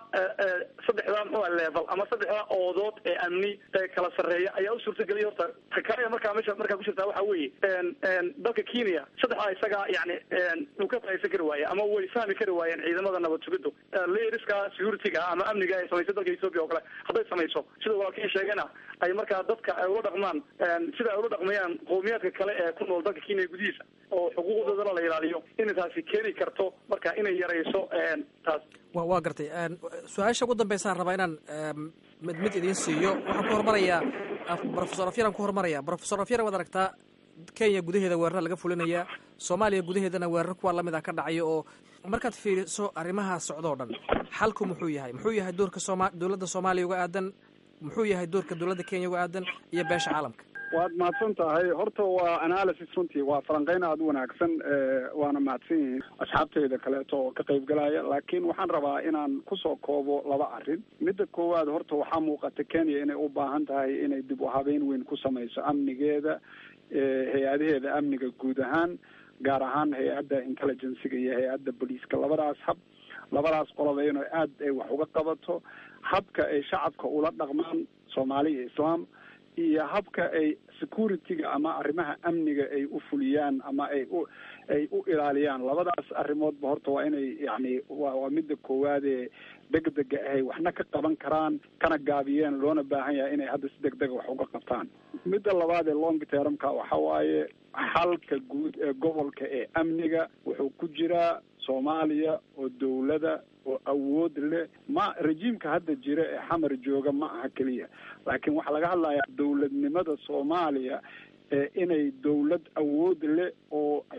saddexda muxuu ahay level ama saddexda oodood ee amni kala sareeya ayaa u suurta geliyay horta takaya markaa ku jirta waxa weeye dalka Kenya saddexda isaga yani uu ka faa'iideysan kari waayay ama way fahmi kari waayeen ciidamada nabad sugiddu leeriska security-ga ama amniga ay sameeyay dalka Ethiopia oo kale hadday sameeyso sida walaalkii sheegana ay markaa dadka ay ula dhaqmaan sida ay ula dhaqmayaan qowmiyadka kale ee ku nool dalka Kenya gudihiisa oo xuquuqdooda la ilaaliyo in taasi keeni karto marka inay yareyso taas. waa gartay su-aasha ugu dambeysaan rabaa inaan mid idiin siiyo. waxaan ku hormarayaa professor Afyare ku hormaraya. professor Afyare waad aragtaa Kenya gudaheeda weerar laga fulinayaa, Soomaaliya gudaheedana weerar kuwa lamid ah ka dhacayo oo markaad fiiriso arrimaha socdo dhan xalku muxuu yahay doorka dawladda Soomaaliya uga aadan, muxuu yahay doorka dawladda Kenya uga aadan iyo beesha caalamka? waad mahadsan tahay. horta waa analysis runtii waa falanqeyn aad u wanaagsan waana mahadsan yihiin asxaabteyda kaleeto oo ka qayb galaya. laakiin waxaan rabaa inaan kusoo koobo laba arrin. midda koowaad horta waxaa muuqata Kenya inay u baahan tahay inay dib u habeyn weyn ku samayso amnigeeda, hay-adaheeda amniga guud ahaan, gaar ahaan hay-adda intelligencega iyo hay-adda booliiska. labadaas qoloba inay aad ay wax uga qabato habka ay shacabka ula dhaqmaan Soomaali iyo Islaam iyo habka ay security-ga ama arrimaha amniga ay u fuliyaan ama ay u ilaaliyaan. labadaas arrimoodba horta waa inay yani waa midda koowaad ee degdega ahay waxna ka qaban karaan kana gaabiyeen loona baahan yahay inay hadda si degdega wax uga qabtaan. midda labaad ee long termka waxa waaye xalka guud ee gobolka ee amniga wuxuu ku jiraa Soomaaliya oo dawlada oo awood leh. rejiimka hadda jira ee xamar jooga ma aha keliya, laakiin waxaa laga hadlayaa dawladnimada Soomaaliya inay dawlad awood leh oo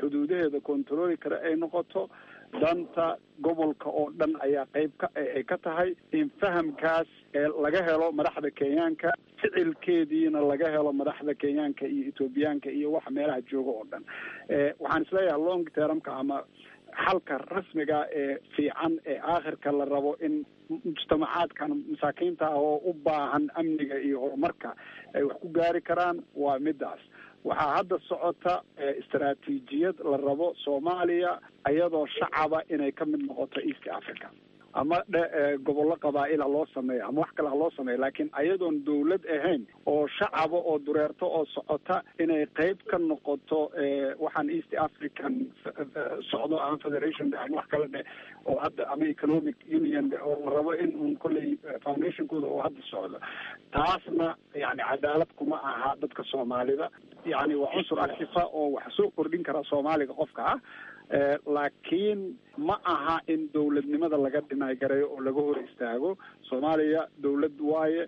gudaheeda kontrooli kara ay noqoto. danta gobolka oo dhan ayaa qayb ay ka tahay in fahamkaas laga helo madaxda kenyaanka, ficilkeediina laga helo madaxda kenyaanka iyo etoobiyaanka iyo waxa meelaha jooga oo dhan. waxaan isleeyahay long termka ama xalka rasmiga ee fiican ee aakhirka la rabo in mujtamacaadkan masaakiinta ah oo u baahan amniga iyo horumarka ay wax ku gaari karaan waa midaas. waxaa hadda socota istaraatiijiyad la rabo Soomaaliya iyadoo shacaba inay ka mid noqoto East Africa ama gobollo qabaa'il loo sameeyo ama wax kale loo sameeyo, laakiin ayadoon dawlad ahayn oo shacaba oo dureerto oo socota inay qayb ka noqoto waxaan East African socdo ama federation ama wax kale oo hadda ama economic union oo la rabo in un kulli foundationkooda oo hadda socdo. taasna yani cadaalad kuma aha dadka Soomaalida, yani waa cunsur arkifa oo wax soo kordhin kara Soomaaliga qofka ah. laakiin ma aha in dawladnimada laga dhinaay gareeyo oo laga hor istaago. Soomaaliya dawlad waaye,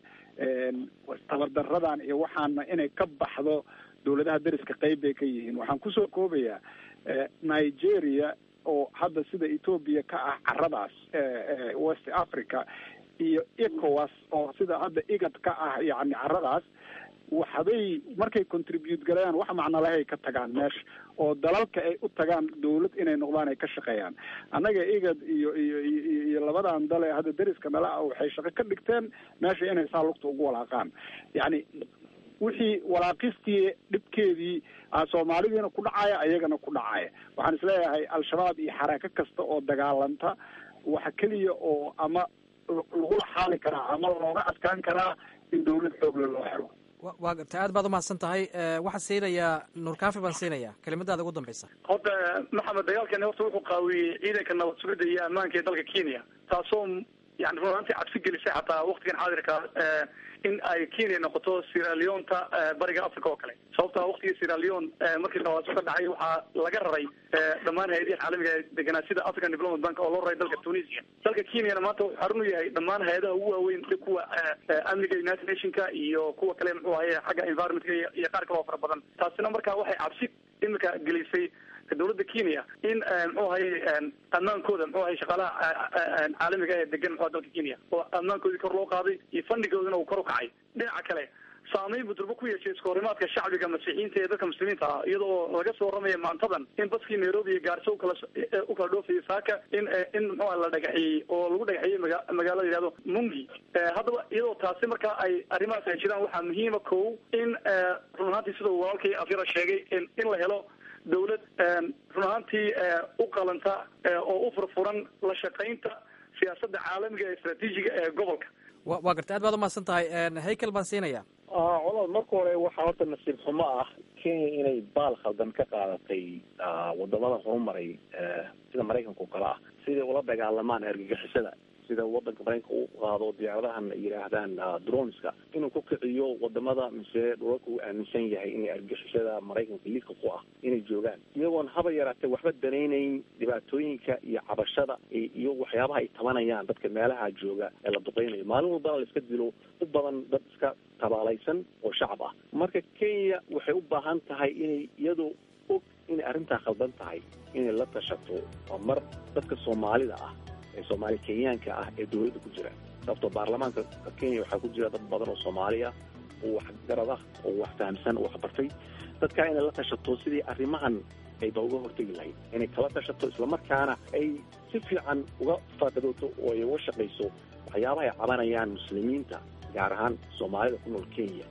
tabardaradan iyo waxaana inay ka baxdo dawladaha dariska qayb bay ka yihiin. waxaan kusoo koobayaa Nigeria oo hadda sida Ethiopia ka ah caradaas West Africa iyo ECOWAS oo sida hadda IGAD ka ah yani caradaas, waxbay markay contribute galayaan wax macno lahay ka tagaan meesha oo dalalka ay u tagaan dawlad inay noqdaan ay ka shaqeeyaan. annaga IGAD iyo labadan dal ee hadda dariska nala waxay shaqo ka dhigteen meesha inay saa lugta ugu walaaqaan. yani wixii walaaqistii dhibkeedii Soomaalidiina ku dhacaya ayagana ku dhacaya. waxaan isleeyahay al-shabaab iyo xaraka kasta oo dagaalanta waxa keliya oo ama lagula xaali karaa ama looga adkaan karaa in dawlad xoog loo helo. waa gartay, aad baad umahadsan tahay. waxaan siinayaa Nuur Kaafi baan siinayaa kelimadaada ugu dambaysa. horta maxamed, dagaalkani horta wuxuu qaawiyey ciidanka nabad sugidda iyo ammaanka ee dalka Kenya, taasoo yani runtii cabsi gelisay xataa waqtigan xaadirka in ay Kenya noqoto Sierra Leone-ta bariga Africa oo kale. sababta waqtigii Sierra Leone markii dhawaaso ka dhacay waxaa laga raray dhammaan hay'adaha caalamiga ee deganaa sida African Development Bank oo loo raray dalka Tunisia. dalka Kenya maanta wuxuu xarun u yahay dhammaan hay'adaha ugu waaweyn kuwa amniga United Nations-ka iyo kuwa kale muxuu ahaye xagga environment-ka iyo qaar kale oo fara badan. taasina markaa waxay cabsi imika gelisay dawladda Kenya in muxuu ahaye amaankooda muxuu ahaye shaqaalaha caalamiga ee degan muxuu dalka Kenya oo ammaankoodii kor loo qaaday iyo fandigoodana uu kor u kacay. dhinaca kale saameyn budurba ku yeeshay iskoorimaadka shacbiga masiixiinta ee dadka muslimiinta ah, iyadoo laga soo warramaya maantadan in baskii Nairobi iyo Gaarso u kala dhoofayay saaka in muxuu la dhagaxiyey oo lagu dhagaxiyey magaalada yiraahdo Mungi. haddaba iyadoo taasi markaa ay arrimahaas ay jiraan, waxaa muhiima kow in run ahaantii sida walaalkay Afyara sheegay in la helo dawlad run ahaantii u qalanta oo u furfuran la shaqaynta siyaasadda caalamiga ee istaraatiijiga ee gobolka. waa gartay, aad baad umahadsan tahay. Haykel baan siinayaa. colaad marka hore waxaa horta nasiib xumo ah Kenya inay baal khaldan ka qaadatay wadamada horumaray sida Maraykanka oo kale ah sidai ula dagaalamaan argagixisada, sida wadanka Maraykanka u qaado diyaaradahan ay yiraahdaan droneska inuu ku kiciyo wadamada mise dhulalka uu aaminsan yahay inay argagixisada Maraykanka liidka ku ah inay joogaan, iyagoon haba yaraatee waxba danaynayn dhibaatooyinka iyo cabashada iyo waxyaabaha ay tabanayaan dadka meelaha jooga ee la duqeynayo. maalin walbana la iska dilo u badan dad iska tabaalaysan oo shacab ah. marka Kenya waxay u baahan tahay inay iyadoo og inay arrintaa khaldan tahay inay la tashato oo mar dadka Soomaalida ah ee Soomaali Kenyaanka ah ee dawladda ku jira. sababtoo baarlamaanka Kenya waxaa ku jira dad badan oo Soomaali ah oo wax garad ah oo wax fahamsan oo wax bartay. dadka inay la tashato sidii arrimahan ay uga hortagi lahayd, inay kala tashato isla markaana ay si fiican uga faadadooto oo ay uga shaqayso waxyaabaha ay cabanayaan muslimiinta gaar ahaan Soomaalida ku nool Kenya.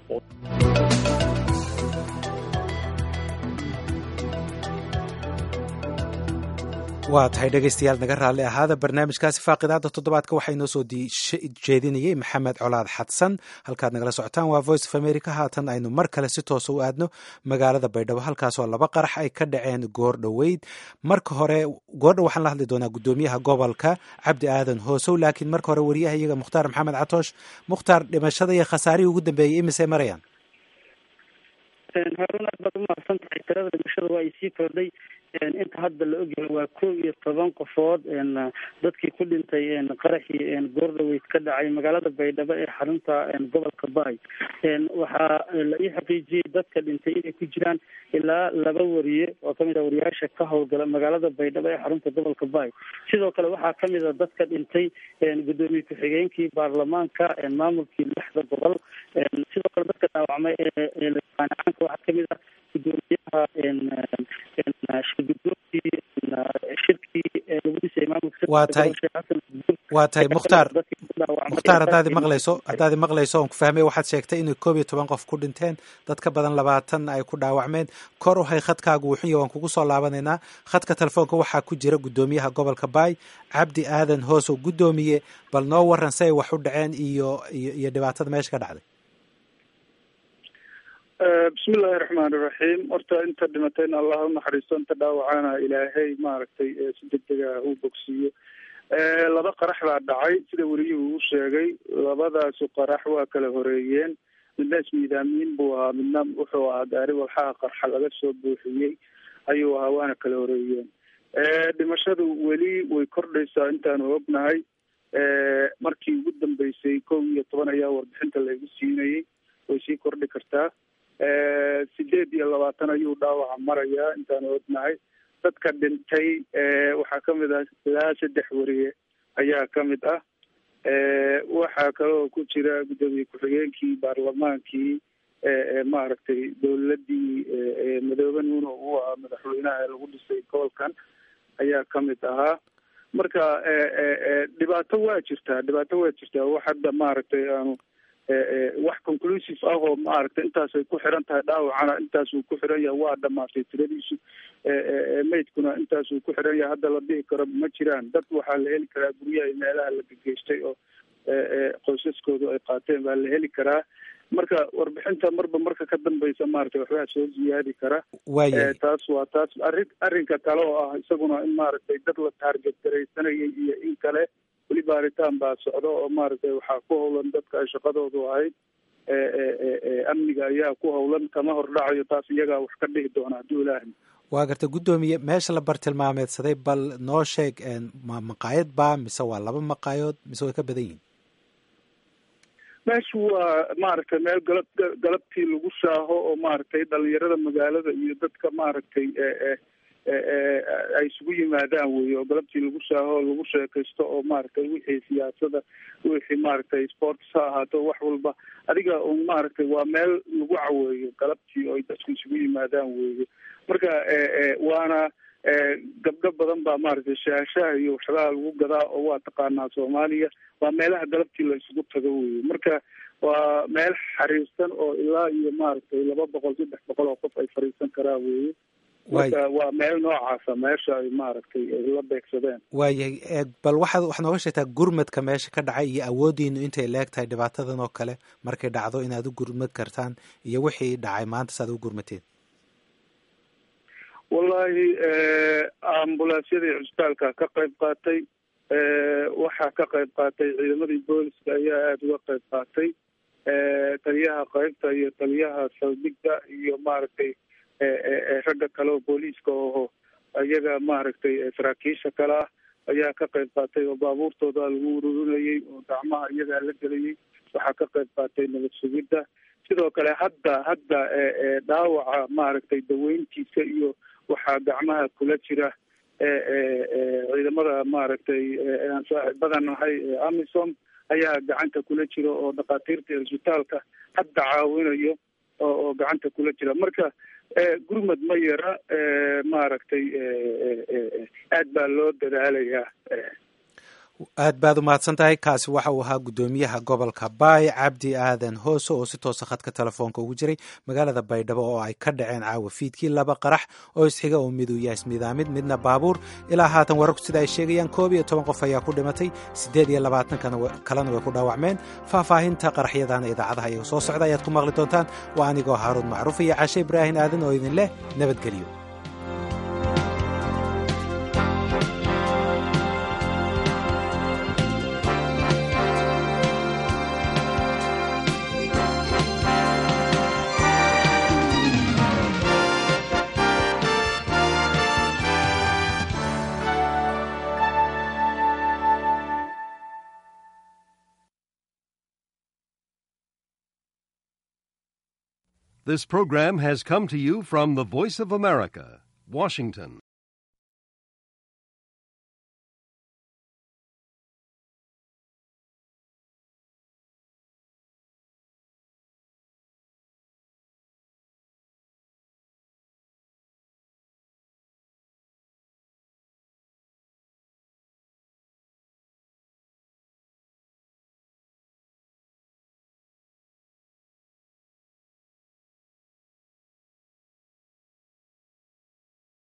waa tahay dhegaystayaal naga raalli ahaada. barnaamijkaasi faaqidaada toddobaadka waxaa inoo soo jeedinayey Maxamed Colaad Xadsan. halkaad nagala socotaan waa Voice of America. haatan aynu mar kale si toosa u aadno magaalada Baydhabo, halkaasoo 2 qarax ay ka dhaceen goordhoweyd. marka hore goordhow waxaan la hadli doonaa gudoomiyaha gobolka Cabdi Aadan Hoosow, laakiin marka hore wariyaha iyaga Mukhtaar Maxamed Catoosh. Mukhtaar, dhimashada iyo khasaarihii ugu dambeeyey imise marayaan? Haruna, aad baad umahadsan tahay. tirada dhimashada waa ay sii kordhay. inta hadda la ogyahay waa 11 qofood dadkii ku dhintay qaraxii goordhaweyd ka dhacay magaalada Baydhabo ee xarunta gobolka Baay. waxaa la ii xaqiijiyay dadka dhintay inay ku jiraan ilaa 2 wariye oo kamid ah wariyaasha ka howlgala magaalada Baydhabo ee xarunta gobolka Baay. sidoo kale waxaa kamid ah dadka dhintay gudoomiye ku-xigeenkii baarlamaanka maamulkii 6 gobol. sidoo kale dadka dhaawacmay ee laqaanaanka waxaa kamid ah gudoomiyaha waa tahay mukhtaar haddaad maqlayso on ku fahmay waxaad sheegtay inay 11 qof ku dhinteen dad ka badan 20 ay ku dhaawacmeen. kor uhay khadkaagu wuxunya waan kugu soo laabanaynaa. khadka telefoonka waxaa ku jira gudoomiyaha gobolka Baay Cabdi Aadan Hoosow. gudoomiye bal noo waran say wax u dhaceen iyo dhibaatada meesha ka dhacday. bismillahi raxmaani raxiim. horta inta dhimatayna allah u naxariisto, inta dhaawacana ilaahay maaragtay si degdega u bogsiiyo. 2 qarax baa dhacay sida wariyuhu u sheegay. 2daas qarax waa kala horeeyeen. midna ismiidaamiin buu ahaa, midna wuxuu ahaa gaari walxaha qarxa laga soo buuxiyey ayuu ahaa, waana kala horeeyeen. dhimashadu weli way kordhaysaa intaanu ognahay. markii ugu dambeysay 11 ayaa warbixinta lagu siinayay, way sii kordhi kartaa. 8 ayuu dhaawaca marayaa intaanu ognahay. dadka dhintay waxaa kamid ah ilaa 3 wariye ayaa kamid ah. waxaa kaloo ku jira gudoomiye ku-xigeenkii baarlamaankii maaragtay dowladii madoobe nuuno uu ahaa madaxweynaha lagu dhisay gobolkan ayaa kamid ahaa. marka dhibaato waa jirtaa wax hadda maaragtay aanu wax conclusive ah oo maaragtay intaasay ku xiran tahay. dhaawacana intaasuu ku xiran yahay, waa dhamaatay tiradiisu. maydkuna intaasuu ku xiran yahay, hadda la dhihi karo ma jiraan. dad waxaa la heli karaa guryaha meelaha la gegeystay oo qoysaskoodu ay qaateen baa la heli karaa. marka warbixinta marka ka dambeysa maaragtay waxbaa soo ziyaadi kara. taas waa taas. arrinka kale oo ah isaguna in maaragtay dad la taarget garaysanayay iyo in kale weli baaritaan baa socdo oo maaragtay waxaa ku howlan dadka ay shaqadoodu ahayd. amniga ayaa ku howlan, kama hordhacayo taas iyagaa wax ka dhihi doona hadduu ilaahay. waa garta gudoomiye meesha la bartilmaameedsaday bal noo sheeg. ma maqaayad baa mise waa 2 maqaayood mise way ka badan yihiin? meeshu waa maaragtay meel galabtii lagu shaaho oo maaragtay dhalinyarada magaalada iyo dadka maaragtay ay isugu yimaadaan wey, oo galabtii lagu shaaho oo lagu sheekaysto oo maaragtay wixii siyaasada, wixii maaragtay sports ha ahaato, wax walba adiga un maaragtay waa meel lagu caweeyo galabtii oo ay dadku isugu yimaadaan weeye. marka waana gabdho badan baa maaragtay shaashaha iyo waxyaalaha lagu gadaa oo waa taqaanaa Soomaaliya, waa meelaha galabtii la isugu tago weeye. marka waa meel xariirsan oo ilaa iyo maaragtay 200-300 oo qof ay fariisan karaa weeye. marka waa meel noocaasa meesha ay maaragtay la beegsadeen. waayahay bal waxaad nooga sheegtaa gurmadka meesha ka dhacay iyo awoodiinu intay leegtahay dhibaatadan oo kale markay dhacdo inaad u gurmad kartaan iyo wixii dhacay maanta saad u gurmateen. wallahi ambulansyadii cusbitaalka ka qayb qaatay. waxaa ka qayb qaatay ciidamadii booliska ayaa aada uga qayb qaatay. taliyaha qaybta iyo taliyaha saldhigda iyo maaragtay ragga kale oo booliiska oo iyaga maaragtay saraakiisha kale ah ayaa ka qayb qaatay oo baabuurtooda lagu ururinayay oo gacmaha iyagaa la gelayay. waxaa ka qayb qaatay nabad sugidda. sidoo kale hadda dhaawaca maaragtay daweyntiisa iyo waxaa gacmaha kula jira ciidamada maaragtay aan saaxiibadan nahay amisom ayaa gacanta kula jira oo dhakhaatiirta isbitaalka hadda caawinayo oo gacanta kula jira. marka gurmad ma yara, maaragtay aad baa loo dadaalayaa. aad baad umahadsan tahay. kaasi waxa uu ahaa gudoomiyaha gobolka Baay Cabdi Aadan Hooso oo si toosa khadka telefoonka ugu jiray magaalada Baydhabo oo ay ka dhaceen caawa fiidkii 2 qarax oo isxiga oo mid uu yahay ismiidaamid midna baabuur. ilaa haatan wararku sida ay sheegayaan 11 qof ayaa ku dhimatay, 28 kalena way ku dhaawacmeen. faahfaahinta qaraxyadana idaacadaha iyaga soo socda ayaad ku maqli doontaan. waa anigoo Haaruun Macruuf iyo Cashe Ibraahin Aadan oo idin leh nabadgelyo. This program has come to you from the Voice of America, Washington.